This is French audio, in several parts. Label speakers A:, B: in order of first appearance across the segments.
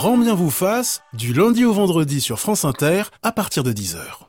A: Grand bien vous fasse, du lundi au vendredi sur France Inter, à partir de 10h.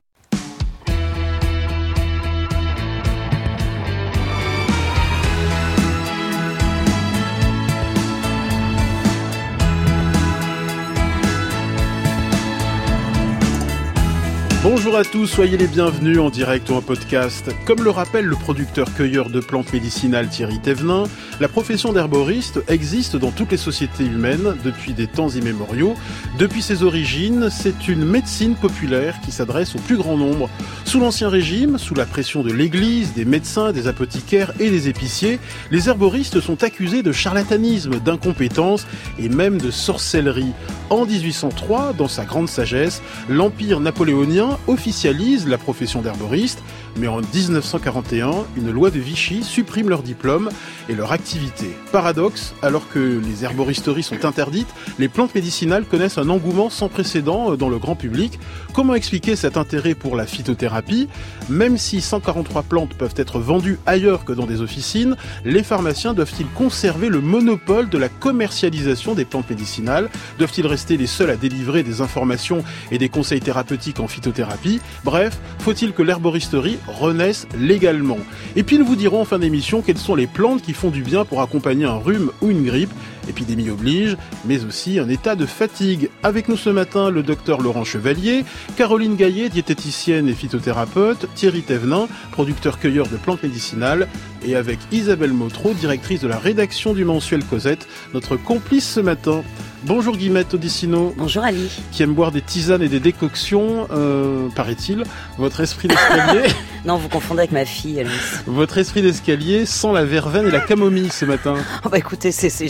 A: Bonjour à tous, soyez les bienvenus en direct ou en podcast. Comme le rappelle le producteur-cueilleur de plantes médicinales Thierry Thévenin, la profession d'herboriste existe dans toutes les sociétés humaines depuis des temps immémoriaux. Depuis ses origines, c'est une médecine populaire qui s'adresse au plus grand nombre. Sous l'Ancien Régime, sous la pression de l'Église, des médecins, des apothicaires et des épiciers, les herboristes sont accusés de charlatanisme, d'incompétence et même de sorcellerie. En 1803, dans sa grande sagesse, l'Empire napoléonien officialise la profession d'herboriste, mais en 1941, une loi de Vichy supprime leur diplôme et leur activité. Paradoxe, alors que les herboristeries sont interdites, les plantes médicinales connaissent un engouement sans précédent dans le grand public. Comment expliquer cet intérêt pour la phytothérapie ? Même si 143 plantes peuvent être vendues ailleurs que dans des officines, les pharmaciens doivent-ils conserver le monopole de la commercialisation des plantes médicinales ? Doivent-ils rester les seuls à délivrer des informations et des conseils thérapeutiques en phytothérapie ? Bref, faut-il que l'herboristerie renaisse légalement ? Et puis nous vous dirons en fin d'émission quelles sont les plantes qui font du bien pour accompagner un rhume ou une grippe. Épidémie oblige, mais aussi un état de fatigue. Avec nous ce matin, le docteur Laurent Chevalier, Caroline Gaillet, diététicienne et phytothérapeute, Thierry Thévenin, producteur-cueilleur de plantes médicinales, et avec Isabelle Motro, directrice de la rédaction du mensuel Cosette, notre complice ce matin. Bonjour Guillemette Odissino.
B: Bonjour Ali.
A: Qui aime boire des tisanes et des décoctions, paraît-il. Votre esprit d'escalier...
B: Non, vous confondez avec ma fille, Alice.
A: Votre esprit d'escalier sent la verveine et la camomille ce matin.
B: Oh bah écoutez,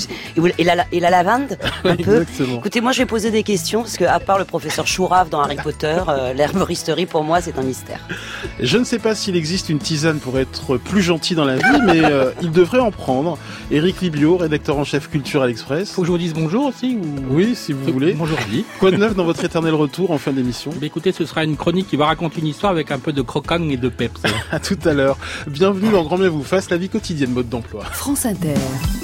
B: et la lavande un peu.
A: Exactement.
B: Écoutez, moi je vais poser des questions, parce que à part le professeur Chourave dans Harry Potter, l'herboristerie pour moi c'est un mystère.
A: Je ne sais pas s'il existe une tisane pour être plus gentil dans la vie, mais il devrait en prendre. Éric Libio, rédacteur en chef Culture à l'Express.
C: Faut que je vous dise bonjour aussi ou...
A: Oui, si vous voulez.
C: Bonjour Ali.
A: Quoi de neuf dans votre éternel retour en fin d'émission ?
C: Écoutez, ce sera une chronique qui va raconter une histoire avec un peu de croquant et de peps.
A: À tout à l'heure. Bienvenue dans Grand bien vous fasse, la vie quotidienne, mode d'emploi.
D: France Inter.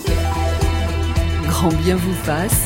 D: Grand bien vous fasse.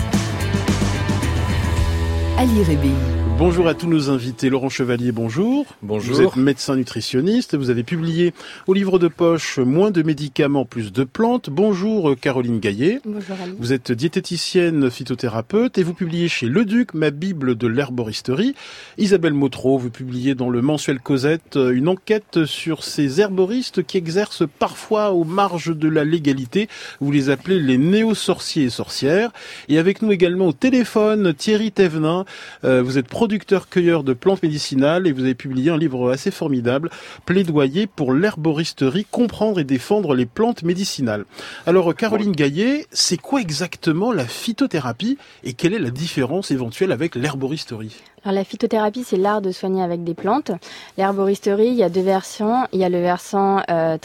D: Ali Rébi.
A: Bonjour à tous nos invités. Laurent Chevalier, bonjour.
C: Bonjour.
A: Vous êtes médecin nutritionniste. Vous avez publié au livre de poche Moins de médicaments, plus de plantes. Bonjour Caroline Gaillet.
E: Bonjour Ali.
A: Vous êtes diététicienne phytothérapeute et vous publiez chez Le Duc, ma Bible de l'herboristerie. Isabelle Motro, vous publiez dans le mensuel Cosette une enquête sur ces herboristes qui exercent parfois aux marges de la légalité. Vous les appelez les néo-sorciers et sorcières. Et avec nous également au téléphone Thierry Thévenin. Vous êtes producteur-cueilleur de plantes médicinales et vous avez publié un livre assez formidable, Plaidoyer pour l'herboristerie, comprendre et défendre les plantes médicinales. Alors Caroline Gaillet, c'est quoi exactement la phytothérapie et quelle est la différence éventuelle avec l'herboristerie ?
E: Alors la phytothérapie, c'est l'art de soigner avec des plantes. L'herboristerie, il y a deux versions. Il y a le versant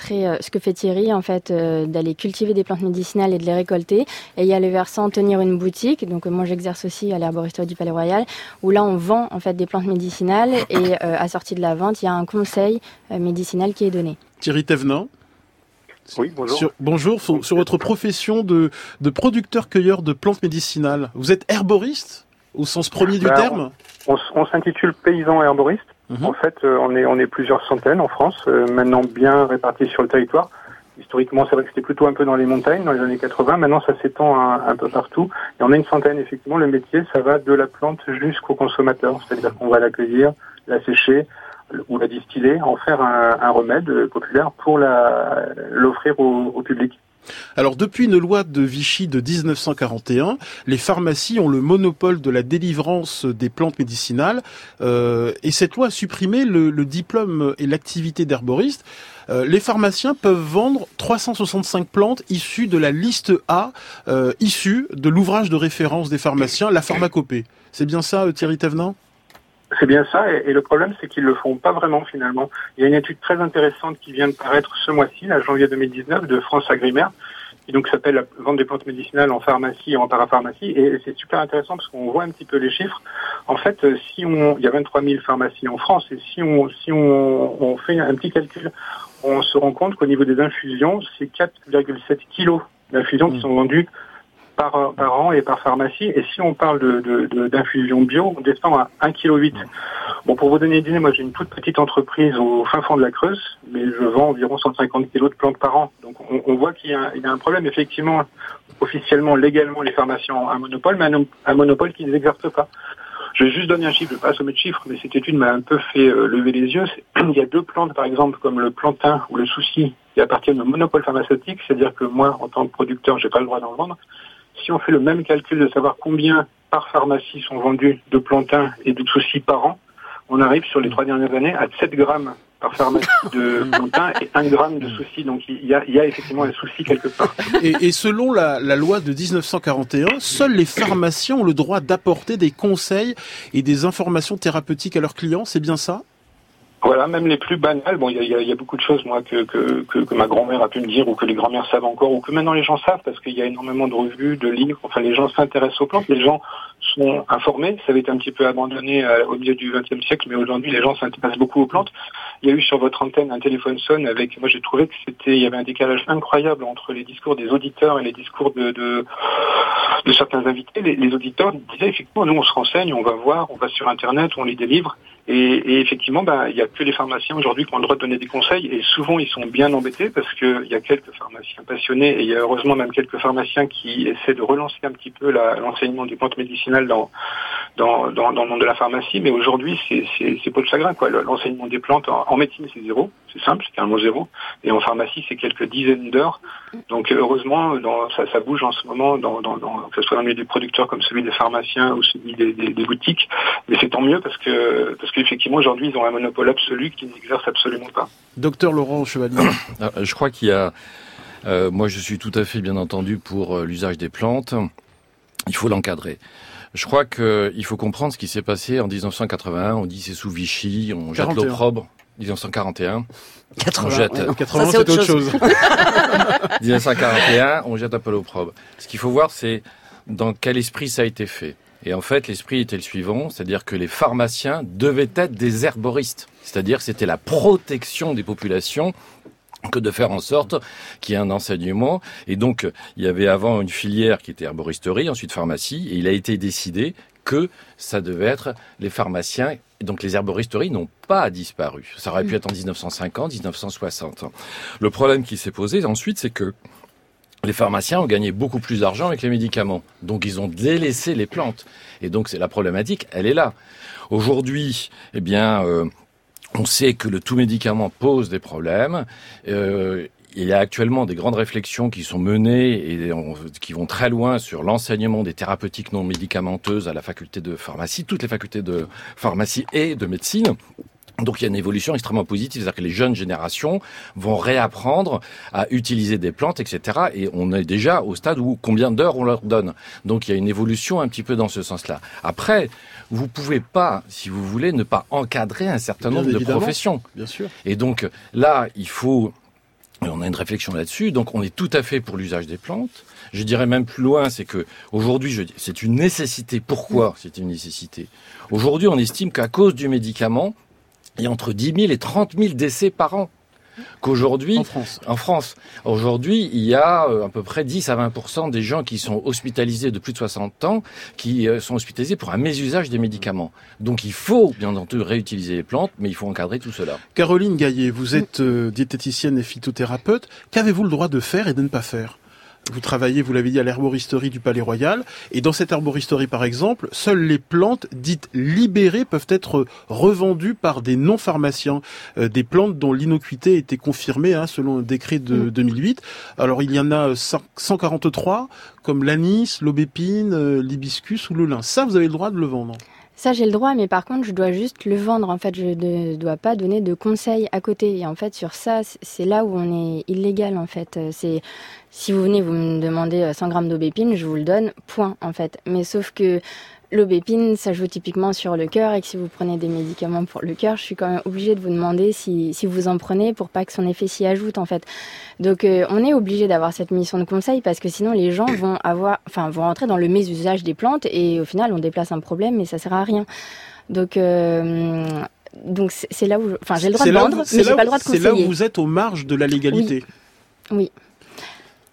E: ce que fait Thierry, en fait, d'aller cultiver des plantes médicinales et de les récolter. Et il y a le versant tenir une boutique. Donc moi, j'exerce aussi à l'herboristerie du Palais Royal, où là, on vend en fait des plantes médicinales et assorti de la vente, il y a un conseil médicinal qui est donné.
A: Thierry Thévenin.
F: Oui, bonjour.
A: Bonjour, sur votre profession de producteur-cueilleur de plantes médicinales. Vous êtes herboriste au sens premier du terme ?
F: On s'intitule paysan herboriste. En fait, on est plusieurs centaines en France, maintenant bien répartis sur le territoire. Historiquement, c'est vrai que c'était plutôt un peu dans les montagnes, dans les années 80. Maintenant, ça s'étend un peu partout. Et on a une centaine, effectivement. Le métier, ça va de la plante jusqu'au consommateur. C'est-à-dire qu'on va l'accueillir, la sécher ou la distiller, en faire un remède populaire pour l'offrir au public.
A: Alors, depuis une loi de Vichy de 1941, les pharmacies ont le monopole de la délivrance des plantes médicinales et cette loi a supprimé le diplôme et l'activité d'herboriste. Les pharmaciens peuvent vendre 365 plantes issues de la liste A, issues de l'ouvrage de référence des pharmaciens, la pharmacopée. C'est bien ça, Thierry Thévenin ?
F: C'est bien ça, et le problème, c'est qu'ils le font pas vraiment, finalement. Il y a une étude très intéressante qui vient de paraître ce mois-ci, là, janvier 2019, de France Agrimaire, qui donc s'appelle la vente des plantes médicinales en pharmacie et en parapharmacie, et c'est super intéressant parce qu'on voit un petit peu les chiffres. En fait, il y a 23 000 pharmacies en France, et si on fait un petit calcul, on se rend compte qu'au niveau des infusions, c'est 4,7 kilos d'infusions qui sont vendues par an et par pharmacie. Et si on parle d'infusion bio, on descend à 1,8 kg. Bon, pour vous donner une idée, moi j'ai une toute petite entreprise au fin fond de la Creuse, mais je vends environ 150 kg de plantes par an. Donc on voit qu'il y a un problème. Effectivement, officiellement, légalement, les pharmaciens ont un monopole, mais un monopole qui ne les exerce pas. Je vais juste donner un chiffre, je ne vais pas assommer de chiffres, mais cette étude m'a un peu fait lever les yeux. Il y a 2 plantes, par exemple, comme le plantain ou le souci, qui appartiennent au monopole pharmaceutique, c'est-à-dire que moi, en tant que producteur, j'ai pas le droit d'en vendre. Si on fait le même calcul de savoir combien par pharmacie sont vendus de plantain et de souci par an, on arrive sur les 3 dernières années à 7 grammes par pharmacie de plantain et 1 gramme de souci. Donc il y a effectivement un souci quelque part.
A: Et selon la loi de 1941, seuls les pharmaciens ont le droit d'apporter des conseils et des informations thérapeutiques à leurs clients, c'est bien ça ?
F: Voilà, même les plus banales. Bon, il y a beaucoup de choses, moi, que ma grand-mère a pu me dire, ou que les grand-mères savent encore, ou que maintenant les gens savent, parce qu'il y a énormément de revues, de livres. Enfin, les gens s'intéressent aux plantes, les gens sont informés. Ça avait été un petit peu abandonné au milieu du XXe siècle, mais aujourd'hui, les gens s'intéressent beaucoup aux plantes. Il y a eu sur votre antenne un téléphone sonne avec, moi, j'ai trouvé que il y avait un décalage incroyable entre les discours des auditeurs et les discours de certains invités. Les auditeurs disaient, effectivement, nous, on se renseigne, on va voir, on va sur Internet, on lit des livres. Et effectivement, il y a que les pharmaciens aujourd'hui qui ont le droit de donner des conseils, et souvent ils sont bien embêtés parce que il y a quelques pharmaciens passionnés, et il y a heureusement même quelques pharmaciens qui essaient de relancer un petit peu l'enseignement des plantes médicinales dans le monde de la pharmacie. Mais aujourd'hui, c'est pas de chagrin, quoi. L'enseignement des plantes en médecine, c'est 0, c'est simple, c'est un mot 0, et en pharmacie, c'est quelques dizaines d'heures. Donc heureusement, ça bouge en ce moment, que ce soit dans le milieu des producteurs comme celui des pharmaciens ou celui des boutiques. Mais c'est tant mieux parce qu'effectivement aujourd'hui ils ont un monopole absolu qu'ils n'exercent absolument pas.
A: Docteur Laurent Chevalier.
G: Je crois qu'il y a, moi je suis tout à fait bien entendu pour l'usage des plantes. Il faut l'encadrer. Je crois qu'il faut comprendre ce qui s'est passé en 1981. On dit c'est sous Vichy, on jette l'opprobre. 1941.
A: 80, c'est autre chose.
G: 1941, on jette un peu l'opprobre. Ce qu'il faut voir, c'est dans quel esprit ça a été fait. Et en fait, l'esprit était le suivant, c'est-à-dire que les pharmaciens devaient être des herboristes. C'est-à-dire que c'était la protection des populations que de faire en sorte qu'il y ait un enseignement. Et donc, il y avait avant une filière qui était herboristerie, ensuite pharmacie, et il a été décidé que ça devait être les pharmaciens. Donc les herboristeries n'ont pas disparu. Ça aurait pu être en 1950, 1960. Le problème qui s'est posé ensuite, c'est que les pharmaciens ont gagné beaucoup plus d'argent avec les médicaments. Donc ils ont délaissé les plantes. Et donc c'est la problématique, elle est là. Aujourd'hui, on sait que le tout médicament pose des problèmes. Il y a actuellement des grandes réflexions qui sont menées et qui vont très loin sur l'enseignement des thérapeutiques non médicamenteuses à la faculté de pharmacie, toutes les facultés de pharmacie et de médecine. Donc il y a une évolution extrêmement positive, c'est-à-dire que les jeunes générations vont réapprendre à utiliser des plantes, etc. Et on est déjà au stade où combien d'heures on leur donne. Donc il y a une évolution un petit peu dans ce sens-là. Après, vous pouvez pas, si vous voulez, ne pas encadrer un certain nombre de professions.
A: Bien sûr.
G: Et donc là, il faut... On a une réflexion là-dessus, donc on est tout à fait pour l'usage des plantes. Je dirais même plus loin, c'est que aujourd'hui, c'est une nécessité. Pourquoi c'est une nécessité ? Aujourd'hui, on estime qu'à cause du médicament, il y a entre 10 000 et 30 000 décès par an. Qu'aujourd'hui, en France, aujourd'hui, il y a à peu près 10 à 20% des gens qui sont hospitalisés de plus de 60 ans, qui sont hospitalisés pour un mésusage des médicaments. Donc il faut, bien entendu, réutiliser les plantes, mais il faut encadrer tout cela.
A: Caroline Gaillet, vous êtes diététicienne et phytothérapeute. Qu'avez-vous le droit de faire et de ne pas faire ? Vous travaillez, vous l'avez dit, à l'herboristerie du Palais Royal. Et dans cette herboristerie, par exemple, seules les plantes dites libérées peuvent être revendues par des non-pharmaciens. Des plantes dont l'innocuité a été confirmée selon un décret de 2008. Alors, il y en a 143, comme l'anis, l'aubépine, l'hibiscus ou le lin. Ça, vous avez le droit de le vendre ?
E: Ça, j'ai le droit, mais par contre, je dois juste le vendre. En fait, je ne dois pas donner de conseils à côté. Et en fait, sur ça, c'est là où on est illégal, en fait. C'est, si vous venez, vous me demandez 100 grammes d'aubépine, je vous le donne, point, en fait. Mais sauf que l'aubépine, ça joue typiquement sur le cœur, et que si vous prenez des médicaments pour le cœur, je suis quand même obligée de vous demander si vous en prenez pour pas que son effet s'y ajoute, en fait. Donc, on est obligé d'avoir cette mission de conseil parce que sinon les gens vont rentrer dans le mésusage des plantes et au final on déplace un problème mais ça sert à rien. Donc c'est là où, j'ai le droit de vendre, mais j'ai pas le droit de conseiller.
A: C'est là où vous êtes aux marges de la légalité.
E: Oui.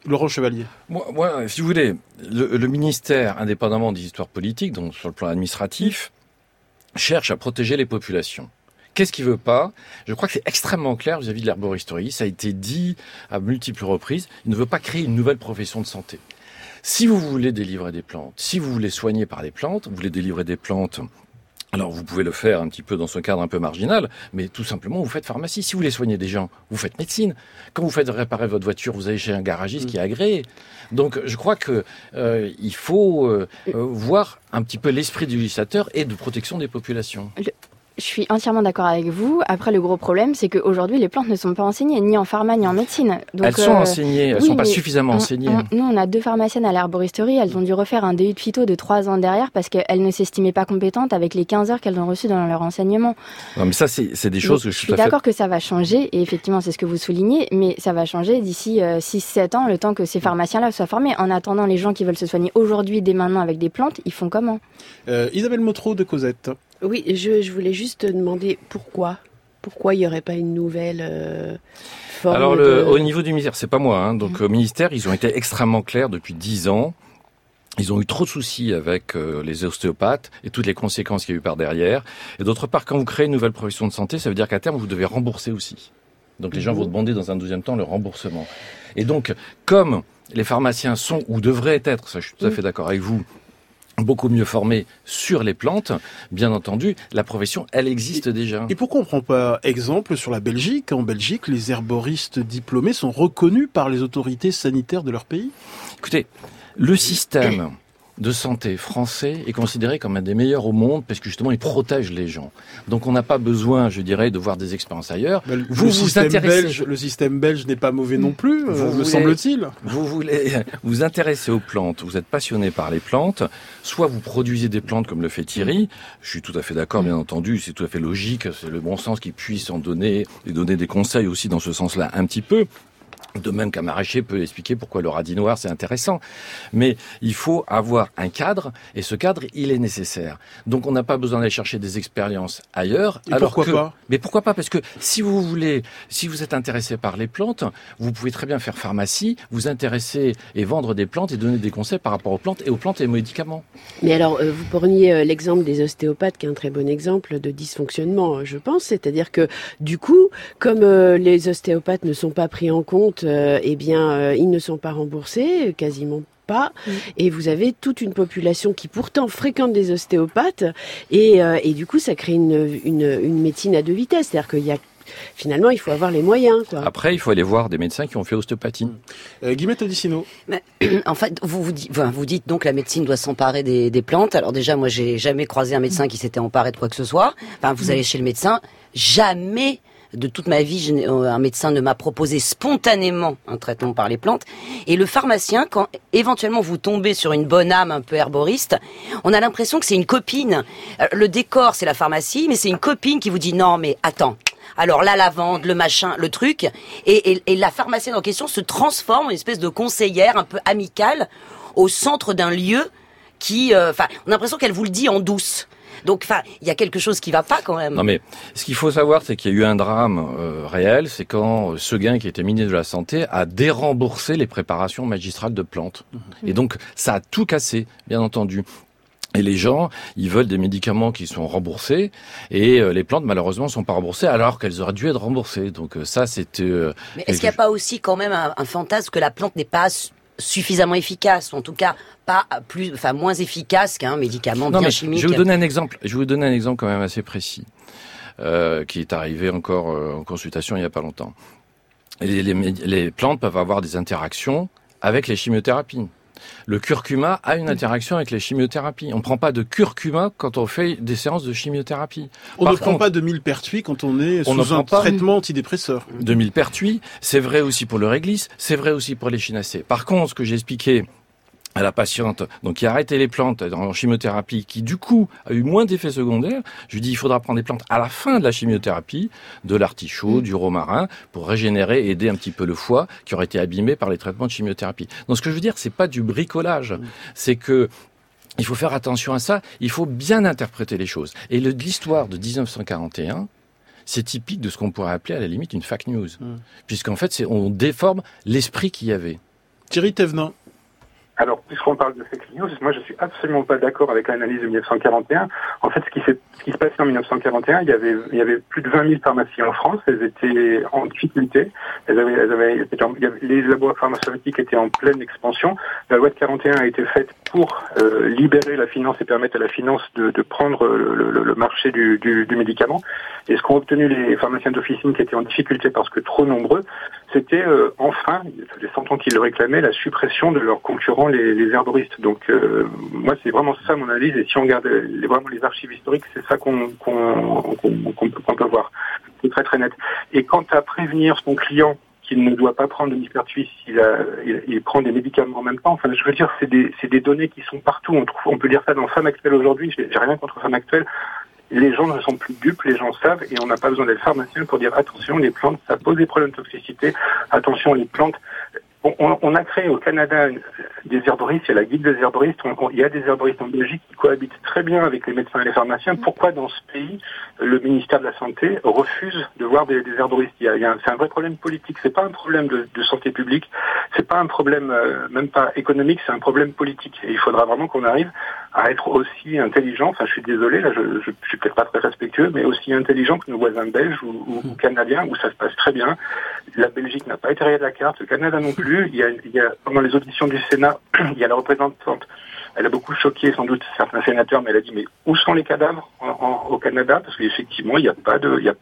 A: Laurent Chevalier.
G: Moi, si vous voulez, le ministère, indépendamment des histoires politiques, donc sur le plan administratif, cherche à protéger les populations. Qu'est-ce qu'il veut pas ? Je crois que c'est extrêmement clair vis-à-vis de l'herboristerie. Ça a été dit à multiples reprises. Il ne veut pas créer une nouvelle profession de santé. Si vous voulez délivrer des plantes, si vous voulez soigner par les plantes, vous voulez délivrer des plantes, alors vous pouvez le faire un petit peu dans ce cadre un peu marginal, mais tout simplement vous faites pharmacie. Si vous voulez soigner des gens, vous faites médecine. Quand vous faites réparer votre voiture, vous allez chez un garagiste qui est agréé. Donc je crois que il faut voir un petit peu l'esprit du législateur et de protection des populations.
E: Je suis entièrement d'accord avec vous. Après, le gros problème, c'est qu'aujourd'hui, les plantes ne sont pas enseignées, ni en pharma, ni en médecine. Donc,
G: elles sont enseignées, elles sont pas suffisamment enseignées.
E: Nous, on a 2 pharmaciennes à l'herboristerie. Elles ont dû refaire un DU de phyto de 3 ans derrière parce qu'elles ne s'estimaient pas compétentes avec les 15 heures qu'elles ont reçues dans leur enseignement.
G: Non, mais ça, c'est des choses que je suis
E: d'accord que ça va changer. Et effectivement, c'est ce que vous soulignez. Mais ça va changer d'ici 6-7 ans, le temps que ces pharmaciens-là soient formés. En attendant, les gens qui veulent se soigner aujourd'hui, dès maintenant, avec des plantes, ils font comment ?
A: Isabelle Motro de Cosette.
H: Oui, je voulais juste demander pourquoi il n'y aurait pas une nouvelle forme.
G: Alors, au niveau du ministère, c'est pas moi. Donc, au ministère, ils ont été extrêmement clairs depuis 10 ans. Ils ont eu trop de soucis avec les ostéopathes et toutes les conséquences qu'il y a eu par derrière. Et d'autre part, quand vous créez une nouvelle profession de santé, ça veut dire qu'à terme, vous devez rembourser aussi. Donc, les gens vont demander dans un deuxième temps le remboursement. Et donc, comme les pharmaciens sont ou devraient être, ça je suis tout à fait d'accord avec vous, beaucoup mieux formés sur les plantes, bien entendu, la profession, elle existe déjà.
A: Et pourquoi on ne prend pas exemple sur la Belgique ? En Belgique, les herboristes diplômés sont reconnus par les autorités sanitaires de leur pays.
G: Écoutez, le système de santé français est considéré comme un des meilleurs au monde parce que justement il protège les gens. Donc on n'a pas besoin, je dirais, de voir des expériences ailleurs.
A: Le système belge n'est pas mauvais non plus, me semble-t-il.
G: Vous voulez vous intéresser aux plantes, vous êtes passionné par les plantes, soit vous produisez des plantes comme le fait Thierry, je suis tout à fait d'accord, bien entendu, c'est tout à fait logique, c'est le bon sens qu'il puisse en donner et donner des conseils aussi dans ce sens-là un petit peu. De même qu'un maraîcher peut expliquer pourquoi le radis noir c'est intéressant. Mais il faut avoir un cadre, et ce cadre, il est nécessaire. Donc on n'a pas besoin d'aller chercher des expériences ailleurs.
A: Et pourquoi pas ?
G: Mais pourquoi pas ? Parce que si vous êtes intéressé par les plantes, vous pouvez très bien faire pharmacie, vous intéresser et vendre des plantes et donner des conseils par rapport aux plantes et aux médicaments.
H: Mais alors, vous preniez l'exemple des ostéopathes, qui est un très bon exemple de dysfonctionnement, je pense. C'est-à-dire que, du coup, comme les ostéopathes ne sont pas pris en compte, ils ne sont pas remboursés, quasiment pas. Et vous avez toute une population qui pourtant fréquente des ostéopathes et du coup ça crée une médecine à 2 vitesses. C'est-à-dire qu'il y a finalement il faut avoir les moyens, quoi.
G: Après il faut aller voir des médecins qui ont fait ostéopathie.
A: Guillemette Odissino.
B: En fait, vous dites donc la médecine doit s'emparer des plantes. Alors déjà, moi j'ai jamais croisé un médecin qui s'était emparé de quoi que ce soit. Enfin, vous allez chez le médecin, jamais de toute ma vie, un médecin ne m'a proposé spontanément un traitement par les plantes. Et le pharmacien, quand éventuellement vous tombez sur une bonne âme un peu herboriste, on a l'impression que c'est une copine. Le décor, c'est la pharmacie, mais c'est une copine qui vous dit « Non, mais attends, alors la lavande, le machin, le truc ». Et la pharmacienne en question se transforme en une espèce de conseillère un peu amicale au centre d'un lieu qui... on a l'impression qu'elle vous le dit en douce. Donc, il y a quelque chose qui va pas quand même.
G: Non, mais ce qu'il faut savoir, c'est qu'il y a eu un drame réel. C'est quand Seguin, qui était ministre de la Santé, a déremboursé les préparations magistrales de plantes. Et donc, ça a tout cassé, bien entendu. Et les gens, ils veulent des médicaments qui sont remboursés, et les plantes, malheureusement, sont pas remboursées, alors qu'elles auraient dû être remboursées. Donc ça, c'était...
B: Mais est-ce qu'il n'y a pas aussi quand même un fantasme que la plante n'est pas suffisamment efficace, ou en tout cas moins efficace qu'un médicament bien chimique?
G: Je vais vous donner un exemple quand même assez précis, qui est arrivé encore en consultation il y a pas longtemps. Les plantes peuvent avoir des interactions avec les chimiothérapies. Le curcuma a une interaction avec les chimiothérapies. On ne prend pas de curcuma quand on fait des séances de chimiothérapie.
A: On ne prend pas de millepertuis quand on est sous un traitement antidépresseur.
G: De millepertuis, c'est vrai aussi pour le réglisse, c'est vrai aussi pour l'échinacée. Par contre, ce que j'ai expliqué à la patiente, donc qui a arrêté les plantes en chimiothérapie, qui du coup a eu moins d'effets secondaires, je lui dis il faudra prendre des plantes à la fin de la chimiothérapie, de l'artichaut, du romarin, pour régénérer et aider un petit peu le foie qui aurait été abîmé par les traitements de chimiothérapie. Donc ce que je veux dire, c'est pas du bricolage, c'est que il faut faire attention à ça, il faut bien interpréter les choses. Et l'histoire de 1941, c'est typique de ce qu'on pourrait appeler à la limite une fake news, puisqu'en fait on déforme l'esprit qu'il y avait.
A: Thierry Thévenin.
F: Alors, puisqu'on parle de fake news, moi je suis absolument pas d'accord avec l'analyse de 1941. En fait, ce qui se passait en 1941, il y avait plus de 20 000 pharmacies en France. Elles étaient en difficulté. Les laboratoires pharmaceutiques étaient en pleine expansion. La loi de 41 a été faite pour libérer la finance et permettre à la finance de prendre le marché du médicament. Et ce qu'ont obtenu les pharmaciens d'officine qui étaient en difficulté parce que trop nombreux, c'était enfin, ça faisait 100 ans qu'ils le réclamaient, la suppression de leurs concurrents, les herboristes. Donc moi c'est vraiment ça mon analyse, et si on regarde vraiment les archives historiques, c'est ça qu'on peut voir. C'est très très net. Et quant à prévenir son client qu'il ne doit pas prendre de myrtille il prend des médicaments en même temps. Enfin, je veux dire, c'est des données qui sont partout. On peut lire ça dans Femme Actuelle aujourd'hui. J'ai rien contre Femme Actuelle. Les gens ne sont plus dupes, les gens savent, et on n'a pas besoin d'être pharmacien pour dire attention, les plantes, ça pose des problèmes de toxicité. Attention, les plantes. On a créé au Canada des herboristes, il y a la guilde des herboristes, il y a des herboristes en Belgique qui cohabitent très bien avec les médecins et les pharmaciens. Pourquoi dans ce pays, le ministère de la Santé refuse de voir des herboristes? C'est un vrai problème politique, c'est pas un problème de santé publique, c'est pas un problème même pas économique, c'est un problème politique. Et il faudra vraiment qu'on arrive à être aussi intelligent, enfin je suis désolé, là je suis peut-être pas très respectueux, mais aussi intelligent que nos voisins belges ou canadiens, où ça se passe très bien. La Belgique n'a pas été rayée de la carte, le Canada non plus. Il y a pendant les auditions du Sénat, il y a la représentante, elle a beaucoup choqué sans doute certains sénateurs, mais elle a dit mais où sont les cadavres au Canada? Parce qu'effectivement, il n'y a pas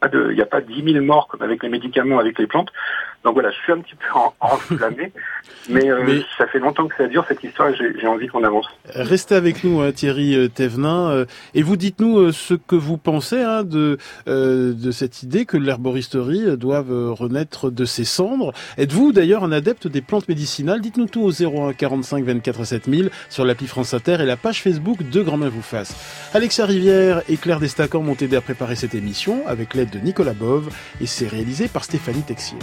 F: 10 000 morts comme avec les médicaments, avec les plantes. Donc voilà, je suis un petit peu enflammé, mais ça fait longtemps que ça dure cette histoire et j'ai envie qu'on avance.
A: Restez avec nous, Thierry Thévenin, et vous dites-nous ce que vous pensez de cette idée que l'herboristerie doive renaître de ses cendres. Êtes-vous d'ailleurs un adepte des plantes médicinales? Dites-nous tout au 01 45 24 7000 sur l'appli France Inter et la page Facebook de Grand Main vous fasse. Alexia Rivière et Claire Destacan m'ont aidé à préparer cette émission avec l'aide de Nicolas Bove, et c'est réalisé par Stéphanie Texier.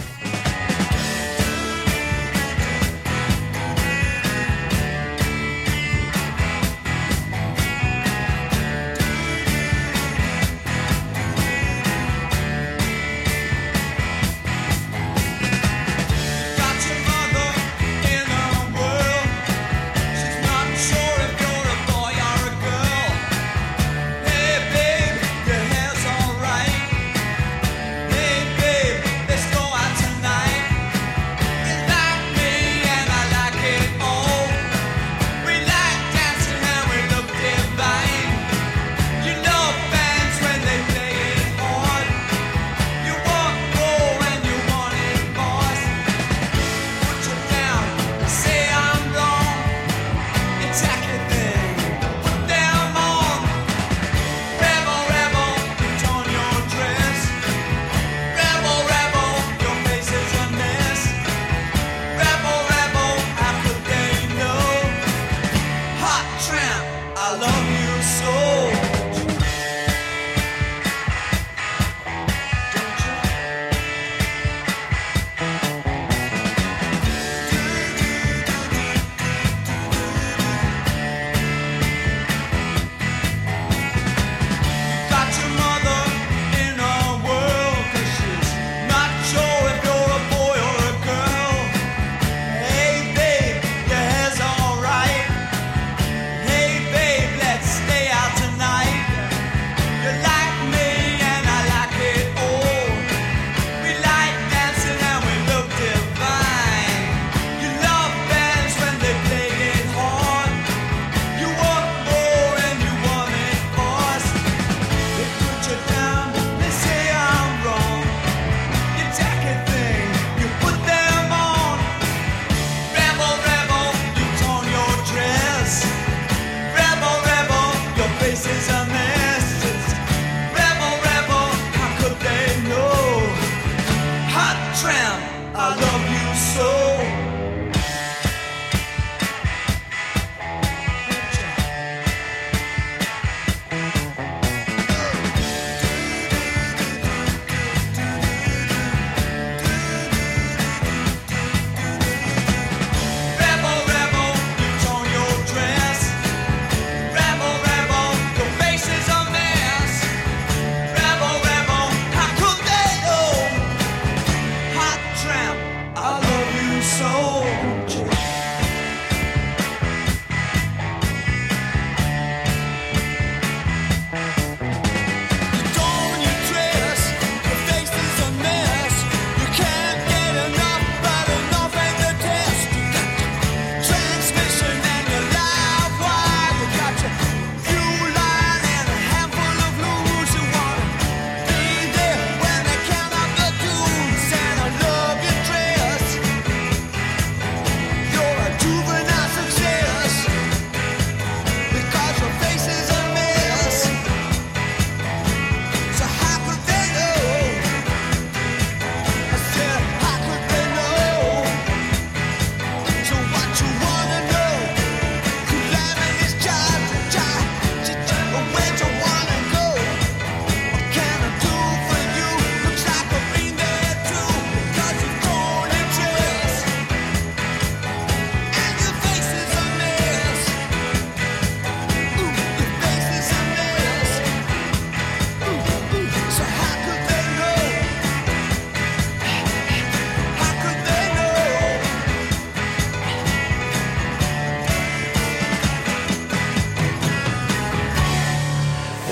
I: Let's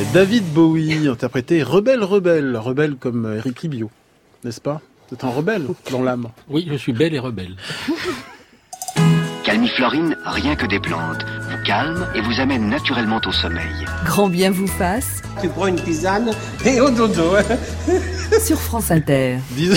A: David Bowie, interprété Rebelle, rebelle. Rebelle comme Eric Libio, n'est-ce pas? C'est un rebelle dans l'âme.
C: Oui, je suis belle et rebelle.
I: Calmiflorine, rien que des plantes, vous calme et vous amène naturellement au sommeil.
D: Grand bien vous fasse.
J: Tu prends une tisane et au dodo.
D: Sur France Inter.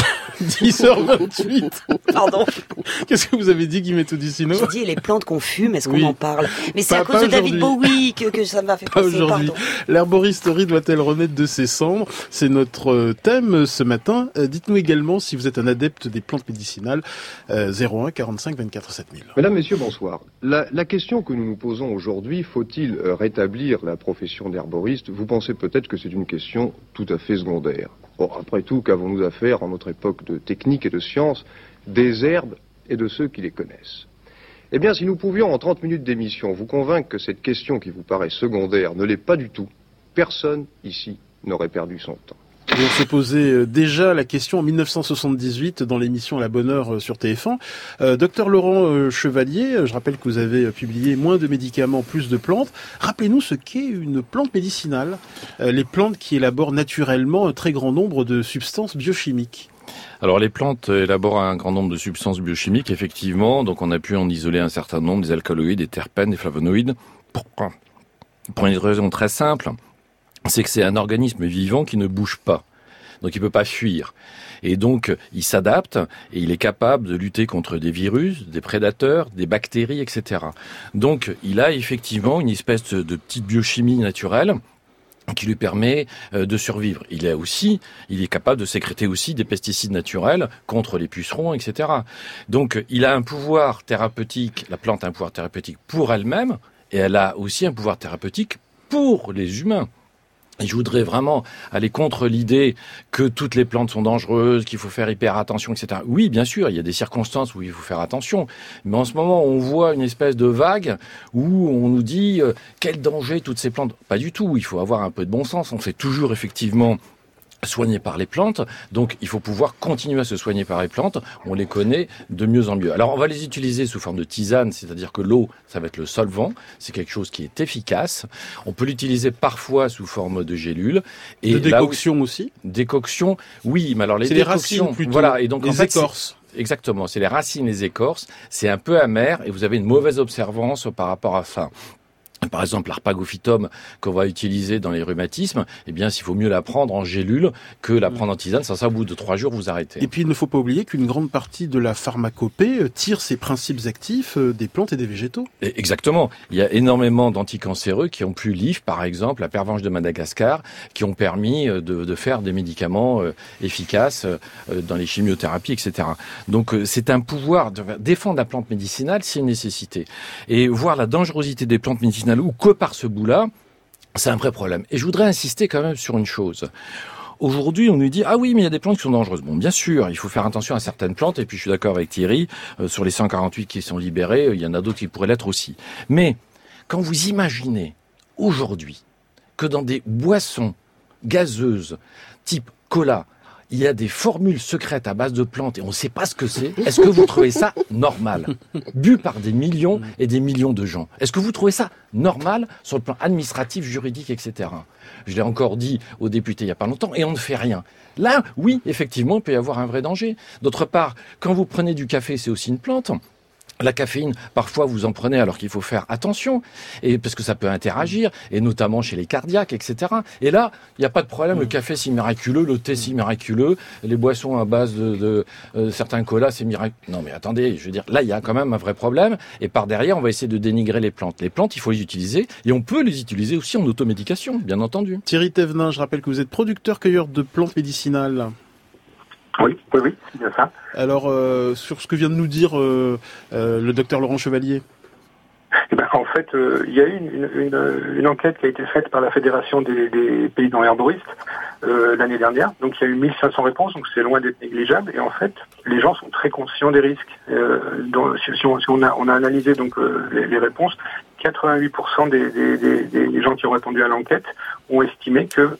A: 10h28.
B: Pardon.
A: Qu'est-ce que vous avez dit, Guillemette Odissino?
B: J'ai dit les plantes qu'on fume, est-ce qu'on
A: Oui.
B: en parle? Mais c'est à
A: Pas
B: cause de David Bowie que ça m'a fait
A: Pas
B: penser.
A: aujourd'hui.
B: Pardon.
A: L'herboristerie doit-elle renaître de ses cendres? C'est notre thème ce matin. Dites-nous également si vous êtes un adepte des plantes médicinales. 01 45 24 7000.
K: Mesdames, Messieurs, bonsoir. La question que nous nous posons aujourd'hui, faut-il rétablir la profession d'herboriste? Vous pensez peut-être que c'est une question tout à fait secondaire. Bon, après tout, qu'avons-nous à faire en notre époque de technique et de science, des herbes et de ceux qui les connaissent? Eh bien, si nous pouvions, en 30 minutes d'émission, vous convaincre que cette question qui vous paraît secondaire ne l'est pas du tout, personne ici n'aurait perdu son temps.
A: Et on s'est posé déjà la question en 1978 dans l'émission La Bonne Heure sur TF1. Docteur Laurent Chevalier, je rappelle que vous avez publié Moins de médicaments, plus de plantes. Rappelez-nous ce qu'est une plante médicinale. Les plantes qui élaborent naturellement un très grand nombre de substances biochimiques.
G: Alors les plantes élaborent un grand nombre de substances biochimiques, effectivement. Donc on a pu en isoler un certain nombre, des alcaloïdes, des terpènes, des flavonoïdes. Pour une raison très simple, c'est que c'est un organisme vivant qui ne bouge pas. Donc il peut pas fuir. Et donc il s'adapte et il est capable de lutter contre des virus, des prédateurs, des bactéries, etc. Donc il a effectivement une espèce de petite biochimie naturelle qui lui permet de survivre. Il est capable de sécréter aussi des pesticides naturels contre les pucerons, etc. Donc il a un pouvoir thérapeutique, la plante a un pouvoir thérapeutique pour elle-même, et elle a aussi un pouvoir thérapeutique pour les humains. Et je voudrais vraiment aller contre l'idée que toutes les plantes sont dangereuses, qu'il faut faire hyper attention, etc. Oui, bien sûr, il y a des circonstances où il faut faire attention. Mais en ce moment, on voit une espèce de vague où on nous dit quel danger toutes ces plantes. Pas du tout. Il faut avoir un peu de bon sens. On fait toujours effectivement soigner par les plantes, donc il faut pouvoir continuer à se soigner par les plantes, on les connaît de mieux en mieux. Alors on va les utiliser sous forme de tisane, c'est-à-dire que l'eau, ça va être le solvant, c'est quelque chose qui est efficace. On peut l'utiliser parfois sous forme de gélule. Et
A: de décoction aussi?
G: Décoction, oui, mais alors les
A: c'est
G: décoctions,
A: les racines plutôt,
G: voilà, et donc
A: les
G: en fait,
A: écorces.
G: Exactement, c'est les racines, les écorces, c'est un peu amer et vous avez une mauvaise observance par rapport à ça. Par exemple, l'arpagophytum qu'on va utiliser dans les rhumatismes, eh bien, s'il faut mieux la prendre en gélule que la prendre en tisane. Ça, au bout de 3 jours, vous arrêtez.
A: Et puis, il ne faut pas oublier qu'une grande partie de la pharmacopée tire ses principes actifs des plantes et des végétaux.
G: Exactement. Il y a énormément d'anticancéreux qui ont pu l'IF, par exemple, la pervenche de Madagascar, qui ont permis de faire des médicaments efficaces dans les chimiothérapies, etc. Donc, c'est un pouvoir de défendre la plante médicinale, c'est une nécessité. Et voir la dangerosité des plantes médicinales ou que par ce bout-là, c'est un vrai problème. Et je voudrais insister quand même sur une chose. Aujourd'hui, on nous dit « Ah oui, mais il y a des plantes qui sont dangereuses ». Bon, bien sûr, il faut faire attention à certaines plantes, et puis je suis d'accord avec Thierry, sur les 148 qui sont libérées, il y en a d'autres qui pourraient l'être aussi. Mais quand vous imaginez aujourd'hui que dans des boissons gazeuses, type cola, il y a des formules secrètes à base de plantes et on ne sait pas ce que c'est. Est-ce que vous trouvez ça normal? Bu par des millions et des millions de gens. Est-ce que vous trouvez ça normal sur le plan administratif, juridique, etc. Je l'ai encore dit aux députés il n'y a pas longtemps et on ne fait rien. Là, oui, effectivement, il peut y avoir un vrai danger. D'autre part, quand vous prenez du café, c'est aussi une plante. La caféine, parfois vous en prenez alors qu'il faut faire attention, et parce que ça peut interagir, et notamment chez les cardiaques, etc. Et là, il n'y a pas de problème, le café c'est miraculeux, le thé c'est miraculeux, les boissons à base de certains colas c'est miraculeux. Non mais attendez, je veux dire, là il y a quand même un vrai problème, et par derrière on va essayer de dénigrer les plantes. Les plantes, il faut les utiliser, et on peut les utiliser aussi en automédication, bien entendu.
A: Thierry Thévenin, je rappelle que vous êtes producteur-cueilleur de plantes médicinales.
F: Oui, c'est bien ça.
A: Alors, sur ce que vient de nous dire le docteur Laurent Chevalier.
F: Eh ben, en fait, il y a eu une enquête qui a été faite par la Fédération des paysans herboristes l'année dernière. Donc, il y a eu 1500 réponses, donc c'est loin d'être négligeable. Et en fait, les gens sont très conscients des risques. Si on a analysé donc les réponses, 88% des gens qui ont répondu à l'enquête ont estimé que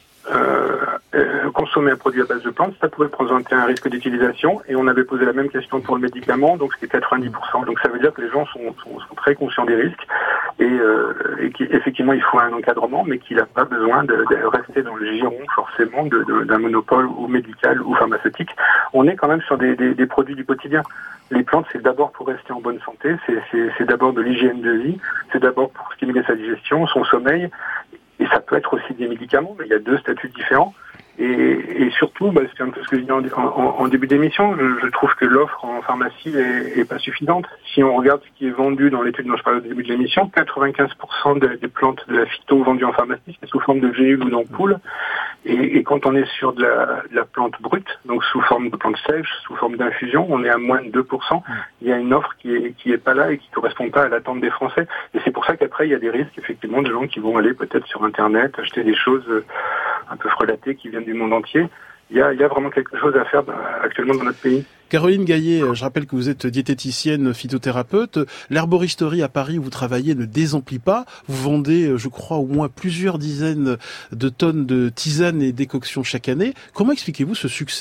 F: consommer un produit à base de plantes, ça pourrait présenter un risque d'utilisation, et on avait posé la même question pour le médicament, donc c'était 90%. Donc ça veut dire que les gens sont très conscients des risques. et qu'effectivement il faut un encadrement, mais qu'il n'a pas besoin de rester dans le giron forcément d'un monopole ou médical ou pharmaceutique. On est quand même sur des produits du quotidien. Les plantes, c'est d'abord pour rester en bonne santé, c'est d'abord de l'hygiène de vie, c'est d'abord pour stimuler sa digestion, son sommeil, et ça peut être aussi des médicaments, mais il y a 2 statuts différents. Et surtout, c'est un peu ce que je disais en début d'émission, je trouve que l'offre en pharmacie est pas suffisante. Si on regarde ce qui est vendu dans l'étude dont je parlais au début de l'émission, 95% des plantes de la phyto vendues en pharmacie, c'est sous forme de gélules ou d'ampoules. Et quand on est sur de la plante brute, donc sous forme de plante sèche, sous forme d'infusion, on est à moins de 2%. Il y a une offre qui est pas là et qui correspond pas à l'attente des Français. Et c'est pour ça qu'après, il y a des risques, effectivement, de gens qui vont aller peut-être sur Internet, acheter des choses un peu frelatées qui viennent du monde entier. Il y a vraiment quelque chose à faire actuellement dans notre pays.
A: Caroline Gaillet, je rappelle que vous êtes diététicienne, phytothérapeute. L'herboristerie à Paris où vous travaillez ne désemplit pas. Vous vendez, je crois, au moins plusieurs dizaines de tonnes de tisanes et décoctions chaque année. Comment expliquez-vous ce succès ?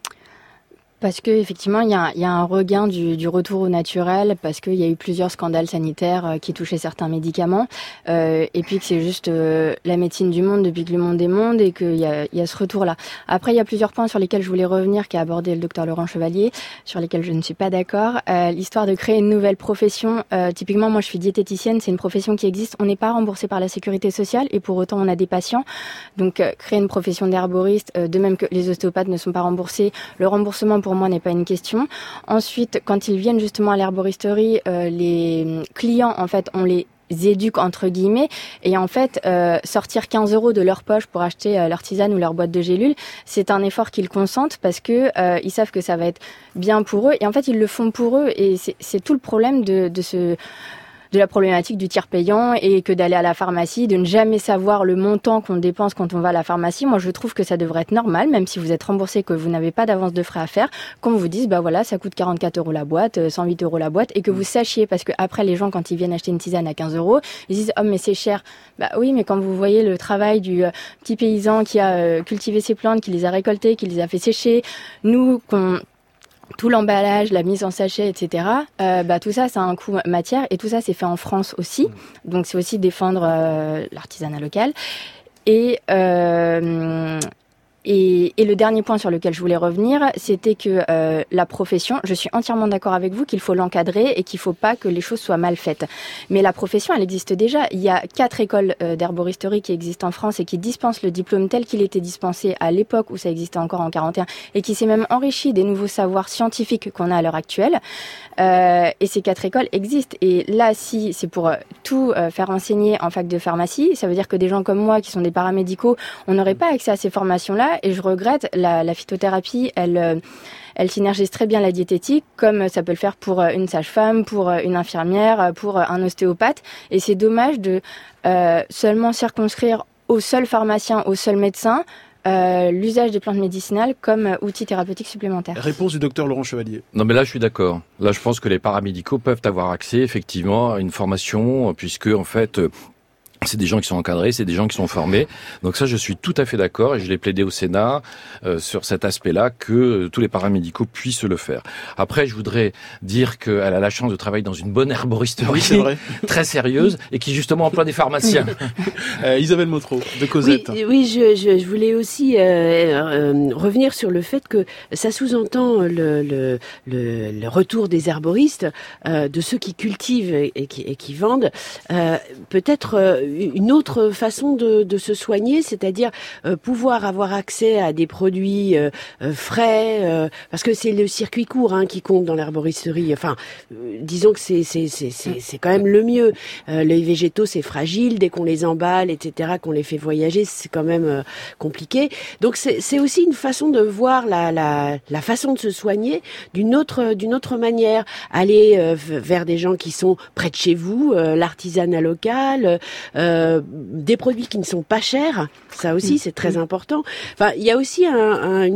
E: Parce que effectivement, il y a un regain du retour au naturel, parce qu'il y a eu plusieurs scandales sanitaires qui touchaient certains médicaments, et puis que c'est juste la médecine du monde depuis que le monde est monde, et qu'il y a ce retour-là. Après, il y a plusieurs points sur lesquels je voulais revenir, qu'a abordé le docteur Laurent Chevalier, sur lesquels je ne suis pas d'accord. L'histoire de créer une nouvelle profession. Typiquement, moi, je suis diététicienne, c'est une profession qui existe. On n'est pas remboursé par la sécurité sociale, et pour autant, on a des patients. Donc, créer une profession d'herboriste, de même que les ostéopathes ne sont pas remboursés, le remboursement pour moi n'est pas une question. Ensuite, quand ils viennent justement à l'herboristerie, les clients, en fait, on les éduque entre guillemets, et en fait sortir 15 € de leur poche pour acheter leur tisane ou leur boîte de gélules, c'est un effort qu'ils consentent parce que ils savent que ça va être bien pour eux, et en fait ils le font pour eux, et c'est tout le problème de la problématique du tiers payant, et que d'aller à la pharmacie, de ne jamais savoir le montant qu'on dépense quand on va à la pharmacie. Moi, je trouve que ça devrait être normal, même si vous êtes remboursé, que vous n'avez pas d'avance de frais à faire, qu'on vous dise, voilà, ça coûte 44 € la boîte, 108 € la boîte, et que vous sachiez, parce que après, les gens, quand ils viennent acheter une tisane à 15 €, ils disent, oh, mais c'est cher. Oui, mais quand vous voyez le travail du petit paysan qui a cultivé ses plantes, qui les a récoltées, qui les a fait sécher, tout l'emballage, la mise en sachet, etc. Tout ça, ça a un coût matière, et tout ça, c'est fait en France aussi. Donc, c'est aussi défendre l'artisanat local. Et le dernier point sur lequel je voulais revenir, c'était que la profession, je suis entièrement d'accord avec vous qu'il faut l'encadrer et qu'il ne faut pas que les choses soient mal faites. Mais la profession, elle existe déjà. Il y a 4 écoles d'herboristerie qui existent en France et qui dispensent le diplôme tel qu'il était dispensé à l'époque où ça existait encore en 41, et qui s'est même enrichi des nouveaux savoirs scientifiques qu'on a à l'heure actuelle. Et ces 4 écoles existent. Et là, si c'est pour tout faire enseigner en fac de pharmacie, ça veut dire que des gens comme moi qui sont des paramédicaux, on n'aurait pas accès à ces formations-là. Et je regrette, la phytothérapie, elle synergise très bien la diététique, comme ça peut le faire pour une sage-femme, pour une infirmière, pour un ostéopathe. Et c'est dommage de seulement circonscrire au seul pharmacien, au seul médecin, l'usage des plantes médicinales comme outil thérapeutique supplémentaire.
A: Réponse du docteur Laurent Chevalier.
G: Non, mais là, je suis d'accord. Là, je pense que les paramédicaux peuvent avoir accès, effectivement, à une formation, puisque, en fait, c'est des gens qui sont encadrés, c'est des gens qui sont formés. Donc ça, je suis tout à fait d'accord, et je l'ai plaidé au Sénat sur cet aspect-là, que tous les paramédicaux puissent le faire. Après, je voudrais dire qu'elle a la chance de travailler dans une bonne herboristerie,
A: oui, c'est vrai,
G: très sérieuse, et qui justement emploie des pharmaciens.
A: Isabelle Motreau, de Cosette.
H: Oui, je voulais aussi revenir sur le fait que ça sous-entend le retour des herboristes, de ceux qui cultivent et qui vendent, peut-être une autre façon de se soigner, c'est-à-dire pouvoir avoir accès à des produits frais, parce que c'est le circuit court qui compte dans l'herboristerie. Enfin, disons que c'est quand même le mieux. Les végétaux, c'est fragile, dès qu'on les emballe, etc., qu'on les fait voyager, c'est quand même compliqué. Donc c'est aussi une façon de voir la façon de se soigner d'une autre manière. Aller vers des gens qui sont près de chez vous, l'artisanat local, des produits qui ne sont pas chers, ça aussi c'est très important. Enfin, il y a aussi un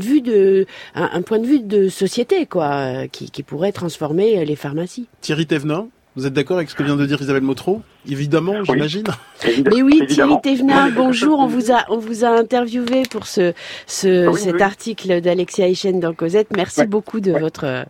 H: point de vue de société, quoi, qui pourrait transformer les pharmacies.
A: Thierry Thévenin, vous êtes d'accord avec ce que vient de dire Isabelle Motreau ? évidemment, j'imagine.
H: Mais oui,
F: évidemment.
H: Thierry Thévenin, bonjour. On vous a interviewé pour cet article d'Alexia Eichen dans Cosette. Merci beaucoup de votre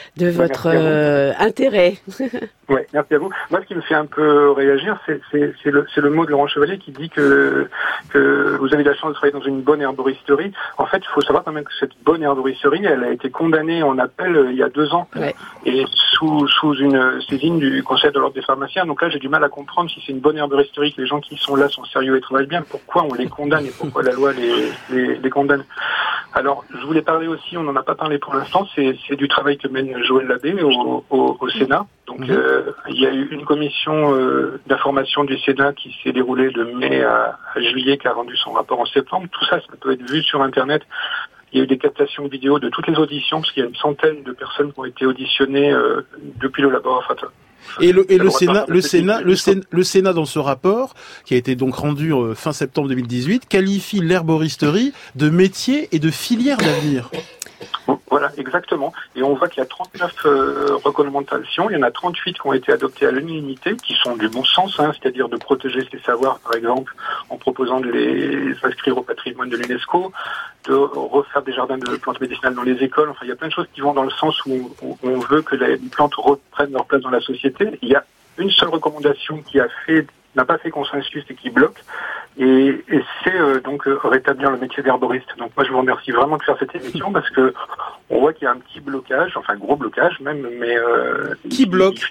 H: intérêt.
F: Ouais, merci à vous. Moi, ce qui me fait un peu réagir, c'est le mot de Laurent Chevalier qui dit que vous avez la chance de travailler dans une bonne herboristerie. En fait, il faut savoir quand même que cette bonne herboristerie, elle a été condamnée en appel il y a 2 ans. Ouais. Et sous une saisine du Conseil de l'ordre des pharmaciens. Donc là, j'ai du mal à comprendre si c'est une bonne herboristerie, que les gens qui sont là sont sérieux et travaillent bien, pourquoi on les condamne et pourquoi la loi les condamne. Alors, je voulais parler aussi, on n'en a pas parlé pour l'instant, c'est du travail que mène Joël Labbé au Sénat. Donc, il y a eu une commission d'information du Sénat qui s'est déroulée de mai à juillet, qui a rendu son rapport en septembre. Tout ça, ça peut être vu sur Internet. Il y a eu des captations vidéo de toutes les auditions, parce qu'il y a une centaine de personnes qui ont été auditionnées depuis le laboratoire.
A: Et le Sénat dans ce rapport, qui a été donc rendu fin septembre 2018, qualifie l'herboristerie de métier et de filière d'avenir.
F: Voilà, exactement. Et on voit qu'il y a 39 recommandations. Il y en a 38 qui ont été adoptées à l'unanimité, qui sont du bon sens, c'est-à-dire de protéger ces savoirs, par exemple, en proposant de les inscrire au patrimoine de l'UNESCO, de refaire des jardins de plantes médicinales dans les écoles. Enfin, il y a plein de choses qui vont dans le sens où on veut que les plantes reprennent leur place dans la société. Il y a une seule recommandation qui n'a pas fait consensus et qui bloque. Et c'est donc rétablir le métier d'herboriste. Donc moi je vous remercie vraiment de faire cette émission parce que on voit qu'il y a un petit blocage, enfin gros blocage même, mais
A: Qui bloque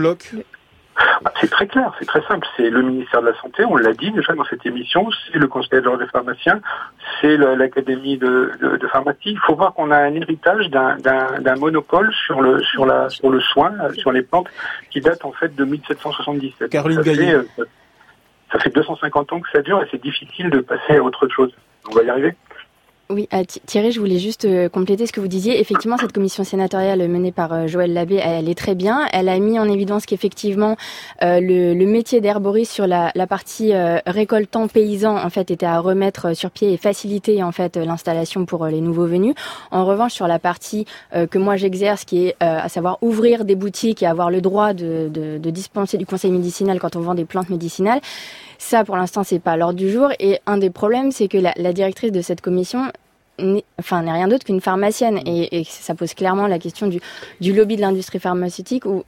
F: C'est très clair, c'est très simple. C'est le ministère de la Santé, on l'a dit déjà dans cette émission, c'est le Conseil de l'ordre des pharmaciens, c'est l'Académie de pharmacie. Il faut voir qu'on a un héritage d'un monopole sur le soin, sur les plantes, qui date en fait de 1777.
A: Caroline Gaillet.
F: Ça fait 250 ans que ça dure et c'est difficile de passer à autre chose. On va y arriver.
E: Oui, Thierry, je voulais juste compléter ce que vous disiez. Effectivement, cette commission sénatoriale menée par Joël Labbé, elle est très bien. Elle a mis en évidence qu'effectivement, le métier d'herboriste sur la partie récoltant paysan, en fait, était à remettre sur pied et faciliter, en fait, l'installation pour les nouveaux venus. En revanche, sur la partie que moi j'exerce, qui est à savoir ouvrir des boutiques et avoir le droit de dispenser du conseil médicinal quand on vend des plantes médicinales, ça, pour l'instant, c'est pas à l'ordre du jour. Et un des problèmes, c'est que la directrice de cette commission n'est rien d'autre qu'une pharmacienne. Et ça pose clairement la question du lobby de l'industrie pharmaceutique. Ou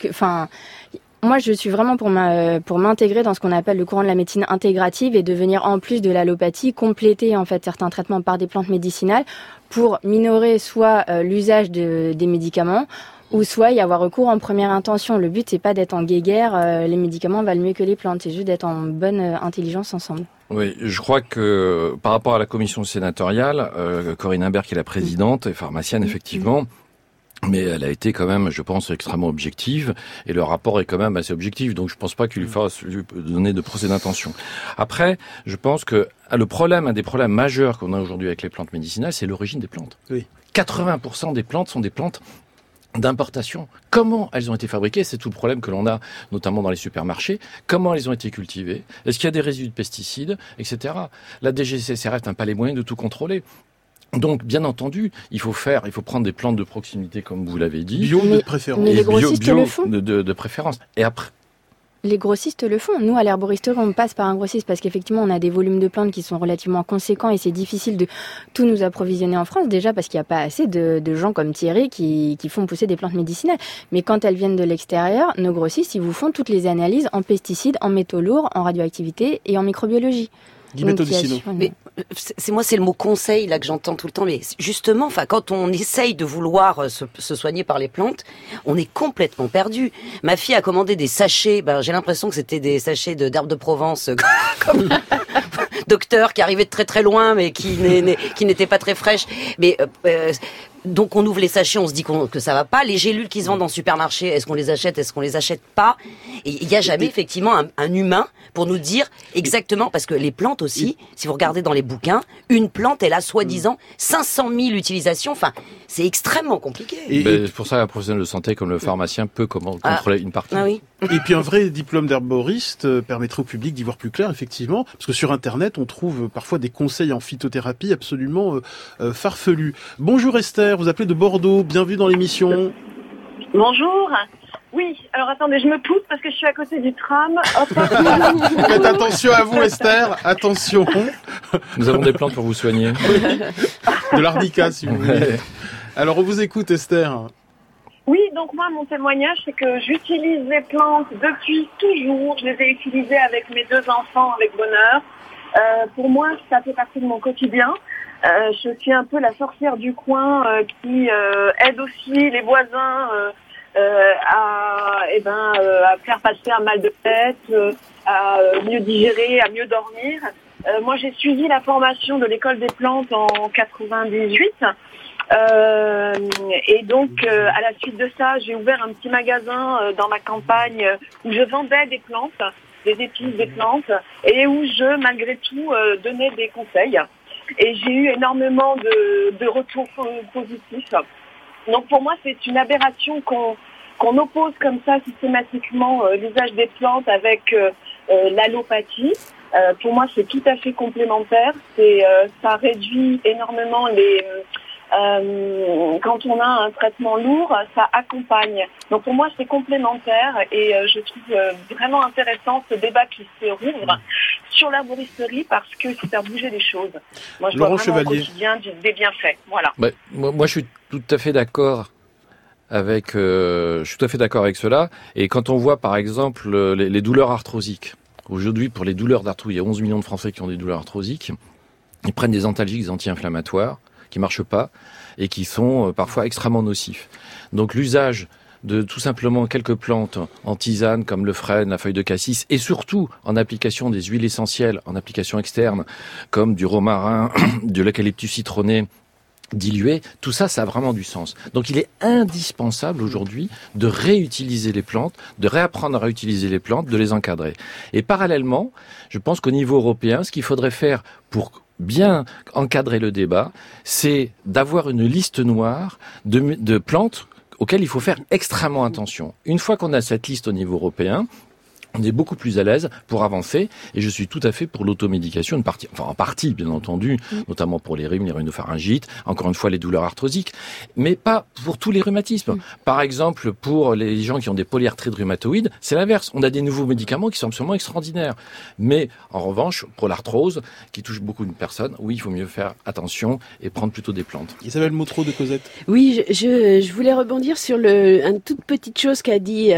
E: moi, je suis vraiment pour m'intégrer dans ce qu'on appelle le courant de la médecine intégrative et de venir, en plus de l'allopathie, compléter, en fait, certains traitements par des plantes médicinales pour minorer soit l'usage des médicaments, ou soit y avoir recours en première intention. Le but, c'est pas d'être en guéguerre, les médicaments valent mieux que les plantes, c'est juste d'être en bonne intelligence ensemble.
G: Oui, je crois que par rapport à la commission sénatoriale, Corinne Imbert, qui est la présidente, est pharmacienne, effectivement, mais elle a été quand même, je pense, extrêmement objective, et le rapport est quand même assez objectif, donc je pense pas qu'il lui fasse donner de procès d'intention. Après, je pense que un des problèmes majeurs qu'on a aujourd'hui avec les plantes médicinales, c'est l'origine des plantes. Oui. 80% des plantes sont des plantes d'importation. Comment elles ont été fabriquées, c'est tout le problème que l'on a, notamment dans les supermarchés. Comment elles ont été cultivées? Est-ce qu'il y a des résidus de pesticides, etc. La DGCCRF n'a pas les moyens de tout contrôler. Donc, bien entendu, il faut prendre des plantes de proximité, comme vous l'avez dit.
A: Bio de préférence.
E: Mais les grossistes le font.
G: De préférence. Et après,
E: les grossistes le font. Nous, à l'herboristerie, on passe par un grossiste parce qu'effectivement, on a des volumes de plantes qui sont relativement conséquents et c'est difficile de tout nous approvisionner en France. Déjà parce qu'il n'y a pas assez de gens comme Thierry qui font pousser des plantes médicinales. Mais quand elles viennent de l'extérieur, nos grossistes, ils vous font toutes les analyses en pesticides, en métaux lourds, en radioactivité et en microbiologie.
B: Mais c'est le mot conseil là que j'entends tout le temps. Mais justement, quand on essaye de vouloir se soigner par les plantes, on est complètement perdu. Ma fille a commandé des sachets. J'ai l'impression que c'était des sachets d'herbes de Provence, comme docteur qui arrivait de très très loin, mais qui n'était pas très fraîche. Mais donc on ouvre les sachets, on se dit que ça va pas. Les gélules qui se vendent en supermarché, est-ce qu'on les achète, est-ce qu'on les achète pas? Et il n'y a jamais effectivement un humain pour nous dire exactement, parce que les plantes aussi, si vous regardez dans les bouquins, une plante, elle a soi-disant 500 000 utilisations. Enfin, c'est extrêmement compliqué.
G: C'est pour ça qu'un professionnel de santé comme le pharmacien peut contrôler une partie.
B: Ah oui.
A: Et puis un vrai diplôme d'herboriste permettrait au public d'y voir plus clair, effectivement, parce que sur Internet, on trouve parfois des conseils en phytothérapie absolument farfelus. Bonjour Esther, vous appelez de Bordeaux, bienvenue dans l'émission.
L: Bonjour. Oui, alors attendez, je me pousse parce que je suis à côté du tram. Hop, hop.
A: Faites attention à vous, Esther. Attention.
G: Nous avons des plantes pour vous soigner.
A: De l'arnica, si vous voulez. Alors, on vous écoute, Esther.
L: Oui, donc moi, mon témoignage, c'est que j'utilise les plantes depuis toujours. Je les ai utilisées avec mes 2 enfants avec bonheur. Pour moi, ça fait partie de mon quotidien. Je suis un peu la sorcière du coin qui aide aussi les voisins à faire passer un mal de tête, à mieux digérer, à mieux dormir. Moi, j'ai suivi la formation de l'école des plantes en 98. Et donc, à la suite de ça, j'ai ouvert un petit magasin dans ma campagne où je vendais des plantes, des épices, des plantes, et où je, malgré tout, donnais des conseils. Et j'ai eu énormément de retours positifs. Donc pour moi, c'est une aberration qu'on oppose comme ça systématiquement l'usage des plantes avec l'allopathie. Pour moi, c'est tout à fait complémentaire. Ça réduit énormément quand on a un traitement lourd, ça accompagne. Donc pour moi, c'est complémentaire et je trouve vraiment intéressant ce débat qui se rouvre sur l'herboristerie parce que c'est faire bouger les choses. Moi, je vois vraiment au quotidien des bienfaits. Voilà.
G: Moi, je suis tout à fait d'accord avec cela. Et quand on voit, par exemple, les douleurs arthrosiques, aujourd'hui, pour les douleurs d'arthrose, il y a 11 millions de Français qui ont des douleurs arthrosiques. Ils prennent des antalgiques, des anti-inflammatoires, qui marchent pas et qui sont parfois extrêmement nocifs. Donc l'usage de tout simplement quelques plantes en tisane comme le frêne, la feuille de cassis et surtout en application des huiles essentielles, en application externe comme du romarin, de l'eucalyptus citronné dilué, tout ça, ça a vraiment du sens. Donc il est indispensable aujourd'hui de réutiliser les plantes, de réapprendre à réutiliser les plantes, de les encadrer. Et parallèlement, je pense qu'au niveau européen, ce qu'il faudrait faire pour bien encadrer le débat, c'est d'avoir une liste noire de plantes auxquelles il faut faire extrêmement attention. Une fois qu'on a cette liste au niveau européen, on est beaucoup plus à l'aise pour avancer et je suis tout à fait pour l'automédication, en partie bien entendu, notamment pour les rhumes, les rhinopharyngites, encore une fois les douleurs arthrosiques, mais pas pour tous les rhumatismes. Par exemple, pour les gens qui ont des polyarthrites rhumatoïdes, c'est l'inverse. On a des nouveaux médicaments qui sont absolument extraordinaires. Mais en revanche, pour l'arthrose, qui touche beaucoup de personnes, oui, il faut mieux faire attention et prendre plutôt des plantes.
A: Isabelle Motro de Cosette.
H: Oui, je voulais rebondir sur une toute petite chose qu'a dit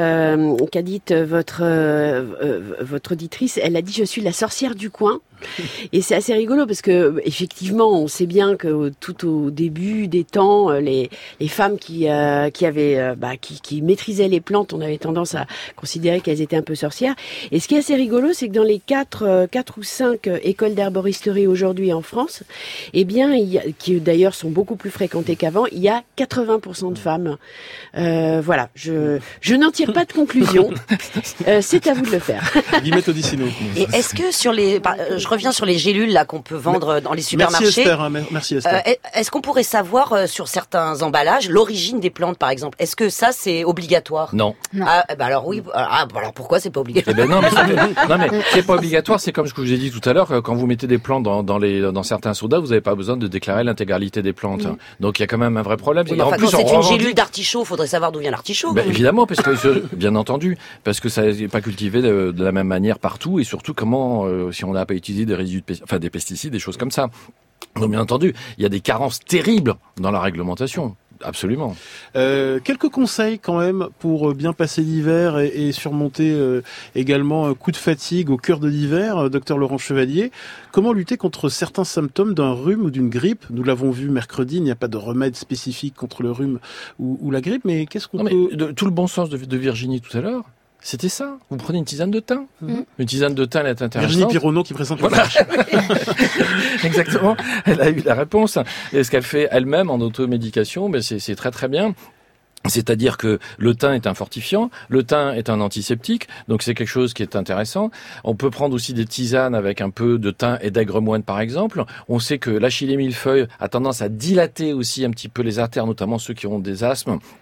H: votre auditrice. Elle a dit: je suis la sorcière du coin. Et c'est assez rigolo parce que effectivement, on sait bien que tout au début des temps, les femmes qui maîtrisaient les plantes, on avait tendance à considérer qu'elles étaient un peu sorcières. Et ce qui est assez rigolo, c'est que dans les 4 ou 5 écoles d'herboristerie aujourd'hui en France, eh bien, qui d'ailleurs sont beaucoup plus fréquentées qu'avant, il y a 80% de femmes. Voilà, je n'en tire pas de conclusion. C'est à vous de le faire.
A: Guillemette Odissino.
B: Et est-ce que je reviens sur les gélules là qu'on peut vendre dans les supermarchés.
A: Merci Esther.
B: Est-ce qu'on pourrait savoir sur certains emballages l'origine des plantes, par exemple? Est-ce que ça c'est obligatoire?
G: Non.
B: Alors oui. Alors pourquoi c'est pas obligatoire?
G: Non, mais c'est pas obligatoire. C'est comme ce que je vous ai dit tout à l'heure. Quand vous mettez des plantes dans certains sodas, vous n'avez pas besoin de déclarer l'intégralité des plantes. Donc il y a quand même un vrai problème.
B: Oui, en plus, c'est une gélule d'artichaut. Faudrait savoir d'où vient l'artichaut.
G: Évidemment, parce que bien entendu, parce que ça n'est pas cultivé de la même manière partout, et surtout comment si on n'a pas utilisé des résidus des pesticides, des choses comme ça. Donc bien entendu, il y a des carences terribles dans la réglementation. Absolument.
A: Quelques conseils quand même pour bien passer l'hiver et surmonter également un coup de fatigue au cœur de l'hiver, docteur Laurent Chevalier. Comment lutter contre certains symptômes d'un rhume ou d'une grippe? Nous l'avons vu mercredi, il n'y a pas de remède spécifique contre le rhume ou la grippe, mais qu'est-ce qu'on peut...
G: Tout le bon sens de Virginie tout à l'heure, c'était ça. Vous prenez une tisane de thym. Une tisane de thym, elle est intéressante.
A: Virginie Pironneau qui présente le
G: flash. Exactement. Elle a eu la réponse. Et ce qu'elle fait elle-même en automédication, c'est très très bien. C'est-à-dire que le thym est un fortifiant, le thym est un antiseptique, donc c'est quelque chose qui est intéressant. On peut prendre aussi des tisanes avec un peu de thym et d'aigre moine par exemple. On sait que l'achillée millefeuille a tendance à dilater aussi un petit peu les artères, notamment ceux qui ont des asthmes.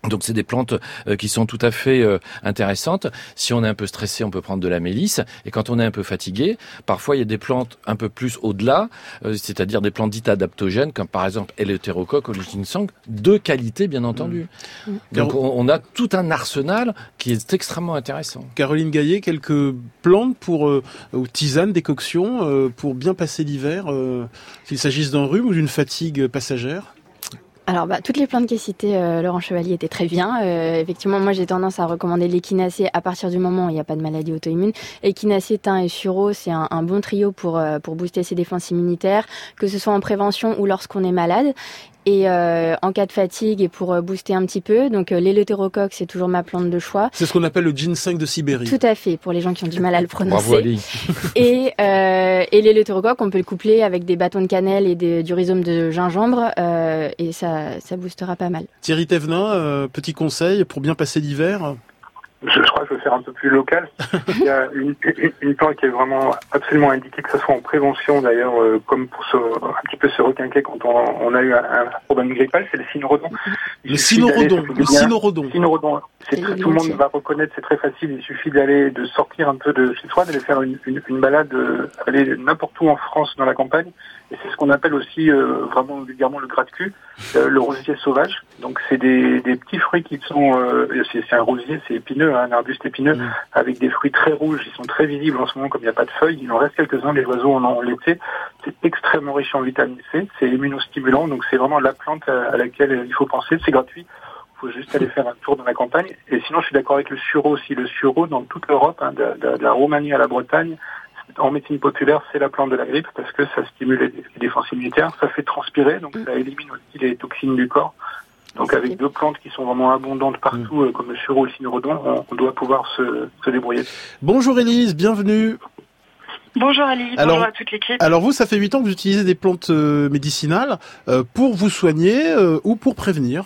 G: Donc c'est des plantes qui sont tout à fait intéressantes. Si on est un peu stressé, on peut prendre de la mélisse. Et quand on est un peu fatigué, parfois il y a des plantes un peu plus au-delà, c'est-à-dire des plantes dites adaptogènes, comme par exemple Eleutherocoque ou le ginseng, de qualité bien entendu. Donc on a tout un arsenal qui est extrêmement intéressant.
A: Caroline Gaillet, quelques plantes ou tisanes, décoctions pour bien passer l'hiver, qu'il s'agisse d'un rhume ou d'une fatigue passagère?
E: Alors, toutes les plantes qu'a citées Laurent Chevalier étaient très bien. Effectivement, moi, j'ai tendance à recommander l'échinacée à partir du moment où il n'y a pas de maladie auto-immune. Échinacée, thym et sureau, c'est un bon trio pour booster ses défenses immunitaires, que ce soit en prévention ou lorsqu'on est malade. Et en cas de fatigue et pour booster un petit peu, donc l'éleutérocoque, c'est toujours ma plante de choix.
A: C'est ce qu'on appelle le ginseng de Sibérie.
E: Tout à fait, pour les gens qui ont du mal à le prononcer.
G: Bravo Ali.
E: Et l'éleutérocoque, on peut le coupler avec des bâtons de cannelle et du rhizome de gingembre, et ça boostera pas mal.
A: Thierry Thévenin, petit conseil pour bien passer l'hiver?
F: Je crois que je vais faire un peu plus local. Il y a une plante qui est vraiment absolument indiquée, que ce soit en prévention d'ailleurs, comme pour un petit peu se requinquer quand on a eu un problème grippal, c'est le cynorrhodon.
A: Le cynorhodon.
F: Cynorhodon. Tout le monde va reconnaître, c'est très facile. Il suffit de sortir un peu de chez soi, d'aller faire une balade, aller n'importe où en France dans la campagne. Et c'est ce qu'on appelle aussi vraiment vulgairement le gras de cul, le rosier sauvage. Donc c'est des petits fruits qui sont, c'est un rosier, c'est épineux, un arbuste épineux, avec des fruits très rouges. Ils sont très visibles en ce moment, comme il n'y a pas de feuilles. Il en reste quelques-uns, les oiseaux en ont l'été. C'est extrêmement riche en vitamine C, c'est immunostimulant, donc c'est vraiment la plante à laquelle il faut penser. C'est gratuit. Il faut juste aller faire un tour dans la campagne. Et sinon, je suis d'accord avec le sureau aussi. Le sureau, dans toute l'Europe, de la Roumanie à la Bretagne, en médecine populaire, c'est la plante de la grippe parce que ça stimule les défenses immunitaires, ça fait transpirer, donc ça élimine aussi les toxines du corps. Donc avec deux plantes qui sont vraiment abondantes partout, comme le sureau et le cynorhodon, on doit pouvoir se débrouiller.
A: Bonjour Élise, bienvenue.
M: Bonjour Ali, bonjour à toute l'équipe.
A: Alors vous, ça fait 8 ans que vous utilisez des plantes médicinales pour vous soigner ou pour prévenir?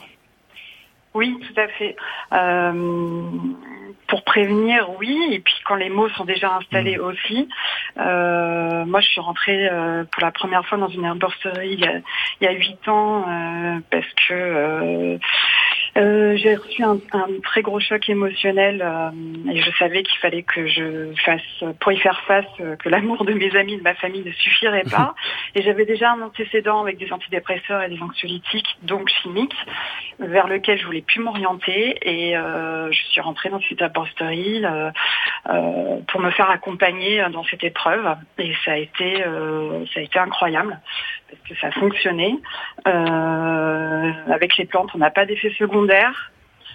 M: Oui, tout à fait. Pour prévenir, oui, et puis quand les maux sont déjà installés aussi. Moi, je suis rentrée pour la première fois dans une herboristerie il y a 8 ans parce que j'ai reçu un très gros choc émotionnel et je savais qu'il fallait que je fasse, pour y faire face, que l'amour de mes amis, de ma famille ne suffirait pas. Et j'avais déjà un antécédent avec des antidépresseurs et des anxiolytiques, donc chimiques, vers lequel je voulais plus m'orienter. Et je suis rentrée dans cette herboristerie pour me faire accompagner dans cette épreuve. Et ça a été incroyable parce que ça a fonctionné. Avec les plantes, on n'a pas d'effet secondaire.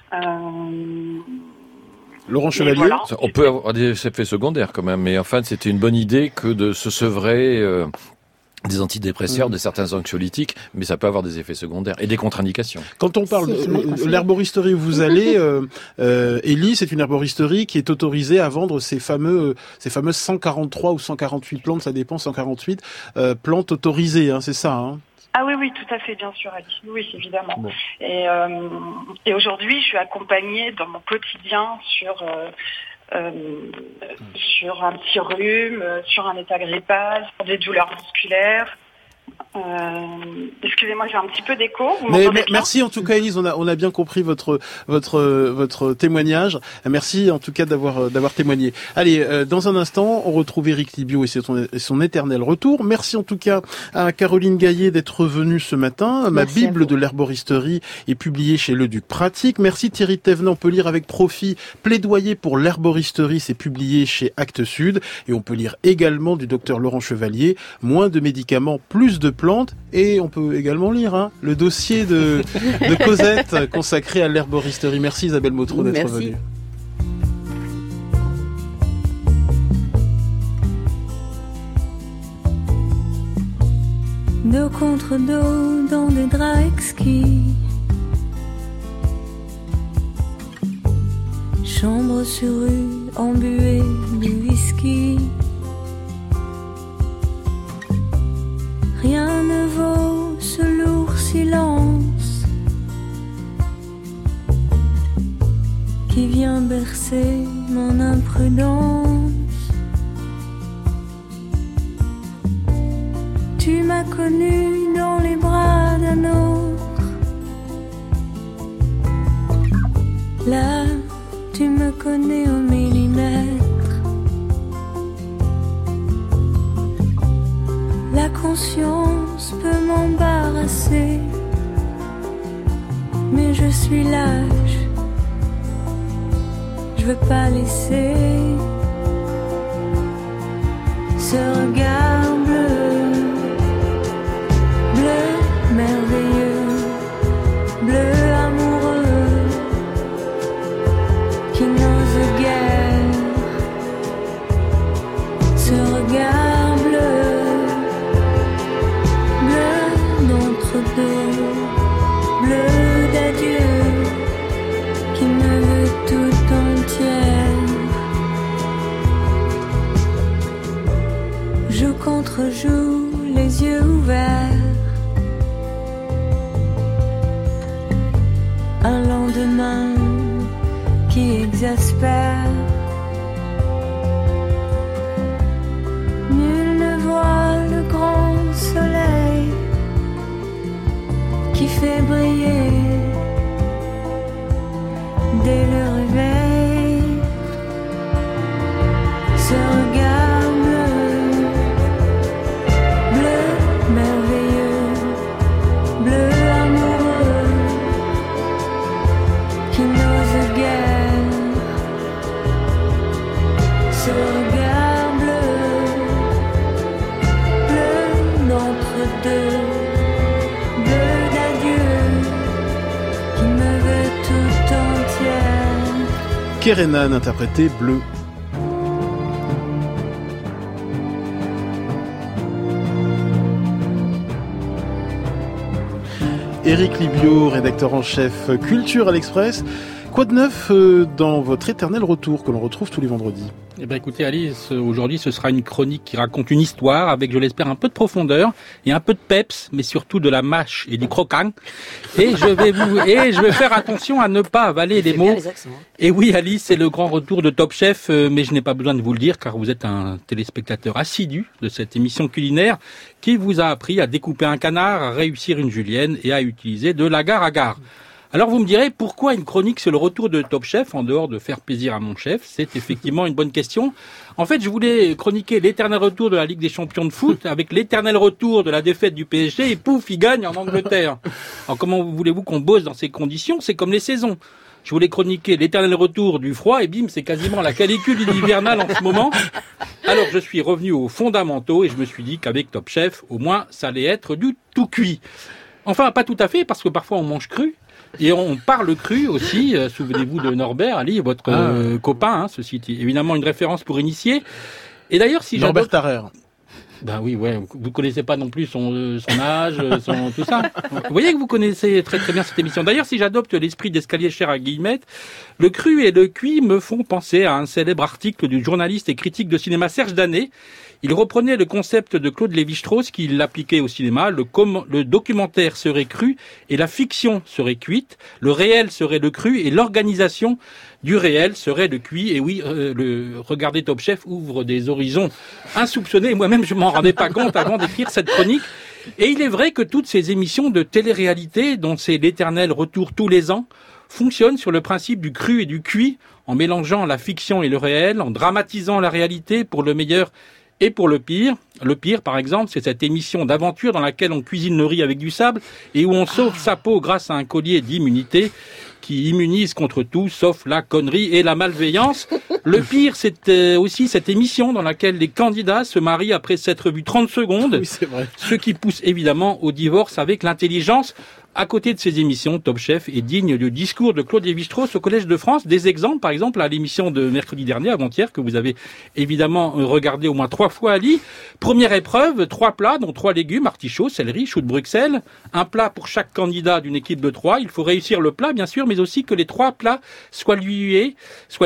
A: Laurent Chevalier,
G: voilà. On peut avoir des effets secondaires quand même, mais enfin c'était une bonne idée que de se sevrer des antidépresseurs, de certains anxiolytiques, mais ça peut avoir des effets secondaires et des contre-indications.
A: Quand on parle de l'herboristerie où vous allez, Élie, c'est une herboristerie qui est autorisée à vendre ces fameuses 143 ou 148 plantes, ça dépend, 148 plantes autorisées, hein, c'est ça, hein?
M: Ah oui, tout à fait, bien sûr, Ali. Oui, évidemment. Bon. Et aujourd'hui, je suis accompagnée dans mon quotidien sur un petit rhume, sur un état grippal, sur des douleurs musculaires. Excusez-moi, j'ai un petit peu d'écho.
A: Mais merci en tout cas, Élise, on a bien compris votre témoignage. Merci en tout cas d'avoir témoigné. Allez, dans un instant, on retrouve Éric Libio et son éternel retour. Merci en tout cas à Caroline Gaillet d'être venue ce matin. Ma Bible de l'herboristerie est publiée chez Le Duc Pratique. Merci Thierry Thévenin, on peut lire avec profit Plaidoyer pour l'herboristerie, c'est publié chez Actes Sud. Et on peut lire également du docteur Laurent Chevalier, Moins de médicaments, plus de plantes, et on peut également lire le dossier de Cosette consacré à l'herboristerie. Merci Isabelle Motro d'être venue.
N: Dos contre dos dans des draps exquis, chambre sur rue embuée de whisky. Rien ne vaut ce lourd silence qui vient bercer mon imprudence. Tu m'as connu dans les bras d'un autre, Là, tu me connais au millimètre. La conscience peut m'embarrasser, mais je suis lâche. Je veux pas laisser ce regard bleu, bleu merveilleux, bleu amoureux, qui n'ose guère. Ce regard bleu, bleu d'entre-deux, bleu d'adieu, qui me veut tout entière. Joue contre joue, les yeux ouverts. Un lendemain qui exaspère. Nul ne voit le grand soleil qui fait briller dès le réveil ce regard bleu, bleu merveilleux, bleu amoureux, qui n'ose guère. Ce regard bleu, bleu d'entre-deux, bleu d'adieu, qui me veut tout entière.
A: Kerenan interprété Bleu. Éric Libio, rédacteur en chef Culture à l'Express. Quoi de neuf dans votre éternel retour que l'on retrouve tous les vendredis ?
C: Eh ben écoutez Alice, aujourd'hui ce sera une chronique qui raconte une histoire avec, je l'espère, un peu de profondeur et un peu de peps, mais surtout de la mâche et du croquant. Et je vais faire attention à ne pas avaler les mots. Et oui Alice, c'est le grand retour de Top Chef, mais je n'ai pas besoin de vous le dire car vous êtes un téléspectateur assidu de cette émission culinaire qui vous a appris à découper un canard, à réussir une julienne et à utiliser de l'agar-agar. Alors vous me direz, pourquoi une chronique sur le retour de Top Chef, en dehors de faire plaisir à mon chef ? C'est effectivement une bonne question. En fait, je voulais chroniquer l'éternel retour de la Ligue des Champions de foot avec l'éternel retour de la défaite du PSG et pouf, il gagne en Angleterre. Alors comment voulez-vous qu'on bosse dans ces conditions ? C'est comme les saisons. Je voulais chroniquer l'éternel retour du froid et bim, c'est quasiment la canicule hivernale en ce moment. Alors je suis revenu aux fondamentaux et je me suis dit qu'avec Top Chef, au moins, ça allait être du tout cuit. Enfin, pas tout à fait, parce que parfois on mange cru. Et on parle cru aussi, souvenez-vous de Norbert, Ali, votre copain, ceci est évidemment une référence pour initier. Et d'ailleurs, si
A: Norbert Tarrer.
C: Ben oui, ouais, vous connaissez pas non plus son âge, tout ça. Vous voyez que vous connaissez très très bien cette émission. D'ailleurs, si j'adopte l'esprit d'escalier cher à Guillemette, le cru et le cuit me font penser à un célèbre article du journaliste et critique de cinéma Serge Danet. Il reprenait le concept de Claude Lévi-Strauss qu'il l'appliquait au cinéma. Le documentaire serait cru et la fiction serait cuite. Le réel serait le cru et l'organisation du réel serait le cuit. Et oui, Regardez Top Chef ouvre des horizons insoupçonnés. Moi-même, je m'en rendais pas compte avant d'écrire cette chronique. Et il est vrai que toutes ces émissions de télé-réalité, dont c'est l'éternel retour tous les ans, fonctionnent sur le principe du cru et du cuit, en mélangeant la fiction et le réel, en dramatisant la réalité pour le meilleur et pour le pire. Le pire, par exemple, c'est cette émission d'aventure dans laquelle on cuisine le riz avec du sable et où on sauve sa peau grâce à un collier d'immunité qui immunise contre tout, sauf la connerie et la malveillance. Le pire, c'est aussi cette émission dans laquelle les candidats se marient après s'être vus 30 secondes.
A: Oui, c'est vrai.
C: Ce qui pousse évidemment au divorce avec l'intelligence. À côté de ces émissions, Top Chef est digne du discours de Claude Lévi-Strauss au Collège de France. Des exemples, par exemple, à l'émission de mercredi dernier, avant-hier, que vous avez évidemment regardé au moins 3 fois, Ali. Première épreuve, 3 plats, dont 3 légumes, artichauts, céleri, choux de Bruxelles. Un plat pour chaque candidat d'une équipe de 3. Il faut réussir le plat, bien sûr, mais aussi que les 3 plats soient liés,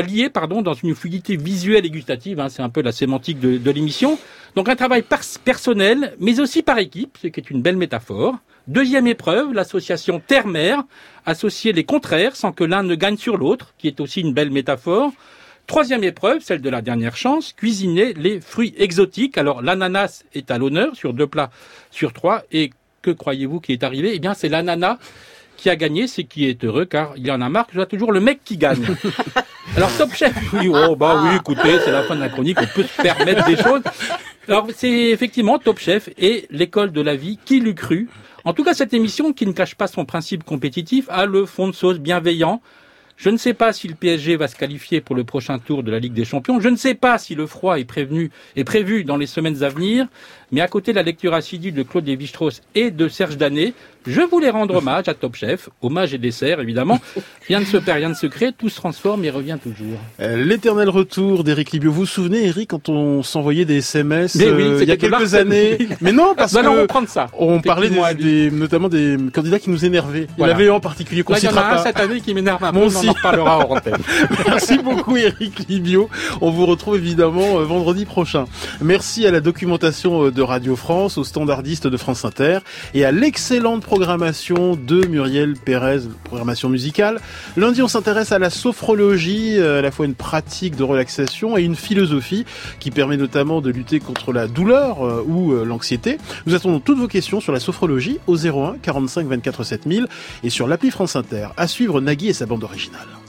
C: dans une fluidité visuelle et gustative. C'est un peu la sémantique de l'émission. Donc un travail personnel, mais aussi par équipe, ce qui est une belle métaphore. Deuxième épreuve, l'association terre-mer, associer les contraires sans que l'un ne gagne sur l'autre, qui est aussi une belle métaphore. Troisième épreuve, celle de la dernière chance, cuisiner les fruits exotiques. Alors l'ananas est à l'honneur sur 2 plats sur 3. Et que croyez-vous qui est arrivé ? Eh bien c'est l'ananas qui a gagné, c'est qui est heureux, car il y en a marre que je vois toujours le mec qui gagne. Alors Top Chef, oui, écoutez, c'est la fin de la chronique, on peut se permettre des choses. Alors c'est effectivement Top Chef et l'école de la vie, qui l'eût cru. En tout cas, cette émission, qui ne cache pas son principe compétitif, a le fond de sauce bienveillant. Je ne sais pas si le PSG va se qualifier pour le prochain tour de la Ligue des Champions. Je ne sais pas si le froid est prévu dans les semaines à venir. Mais à côté de la lecture assidue de Claude Lévi-Strauss et de Serge Danet, je voulais rendre hommage à Top Chef. Hommage et dessert, évidemment. Rien ne se perd, rien ne se crée. Tout se transforme et revient toujours.
A: L'éternel retour d'Éric Libio. Vous vous souvenez, Eric, quand on s'envoyait des SMS
C: il
A: y a quelques années? Mais non, parce que
C: reprendre ça.
A: On parlait notamment des candidats qui nous énervaient. Il y en avait en particulier qu'on citera pas.
C: Il y en a un cette année qui m'énerve un peu. On en reparlera en antenne.
A: Merci beaucoup, Éric Libio. On vous retrouve évidemment vendredi prochain. Merci à la documentation de Radio France, aux standardistes de France Inter et à l'excellente programmation de Muriel Pérez, programmation musicale. Lundi, on s'intéresse à la sophrologie, à la fois une pratique de relaxation et une philosophie qui permet notamment de lutter contre la douleur ou l'anxiété. Nous attendons toutes vos questions sur la sophrologie au 01 45 24 7000 et sur l'appli France Inter. À suivre Nagui et sa bande originale.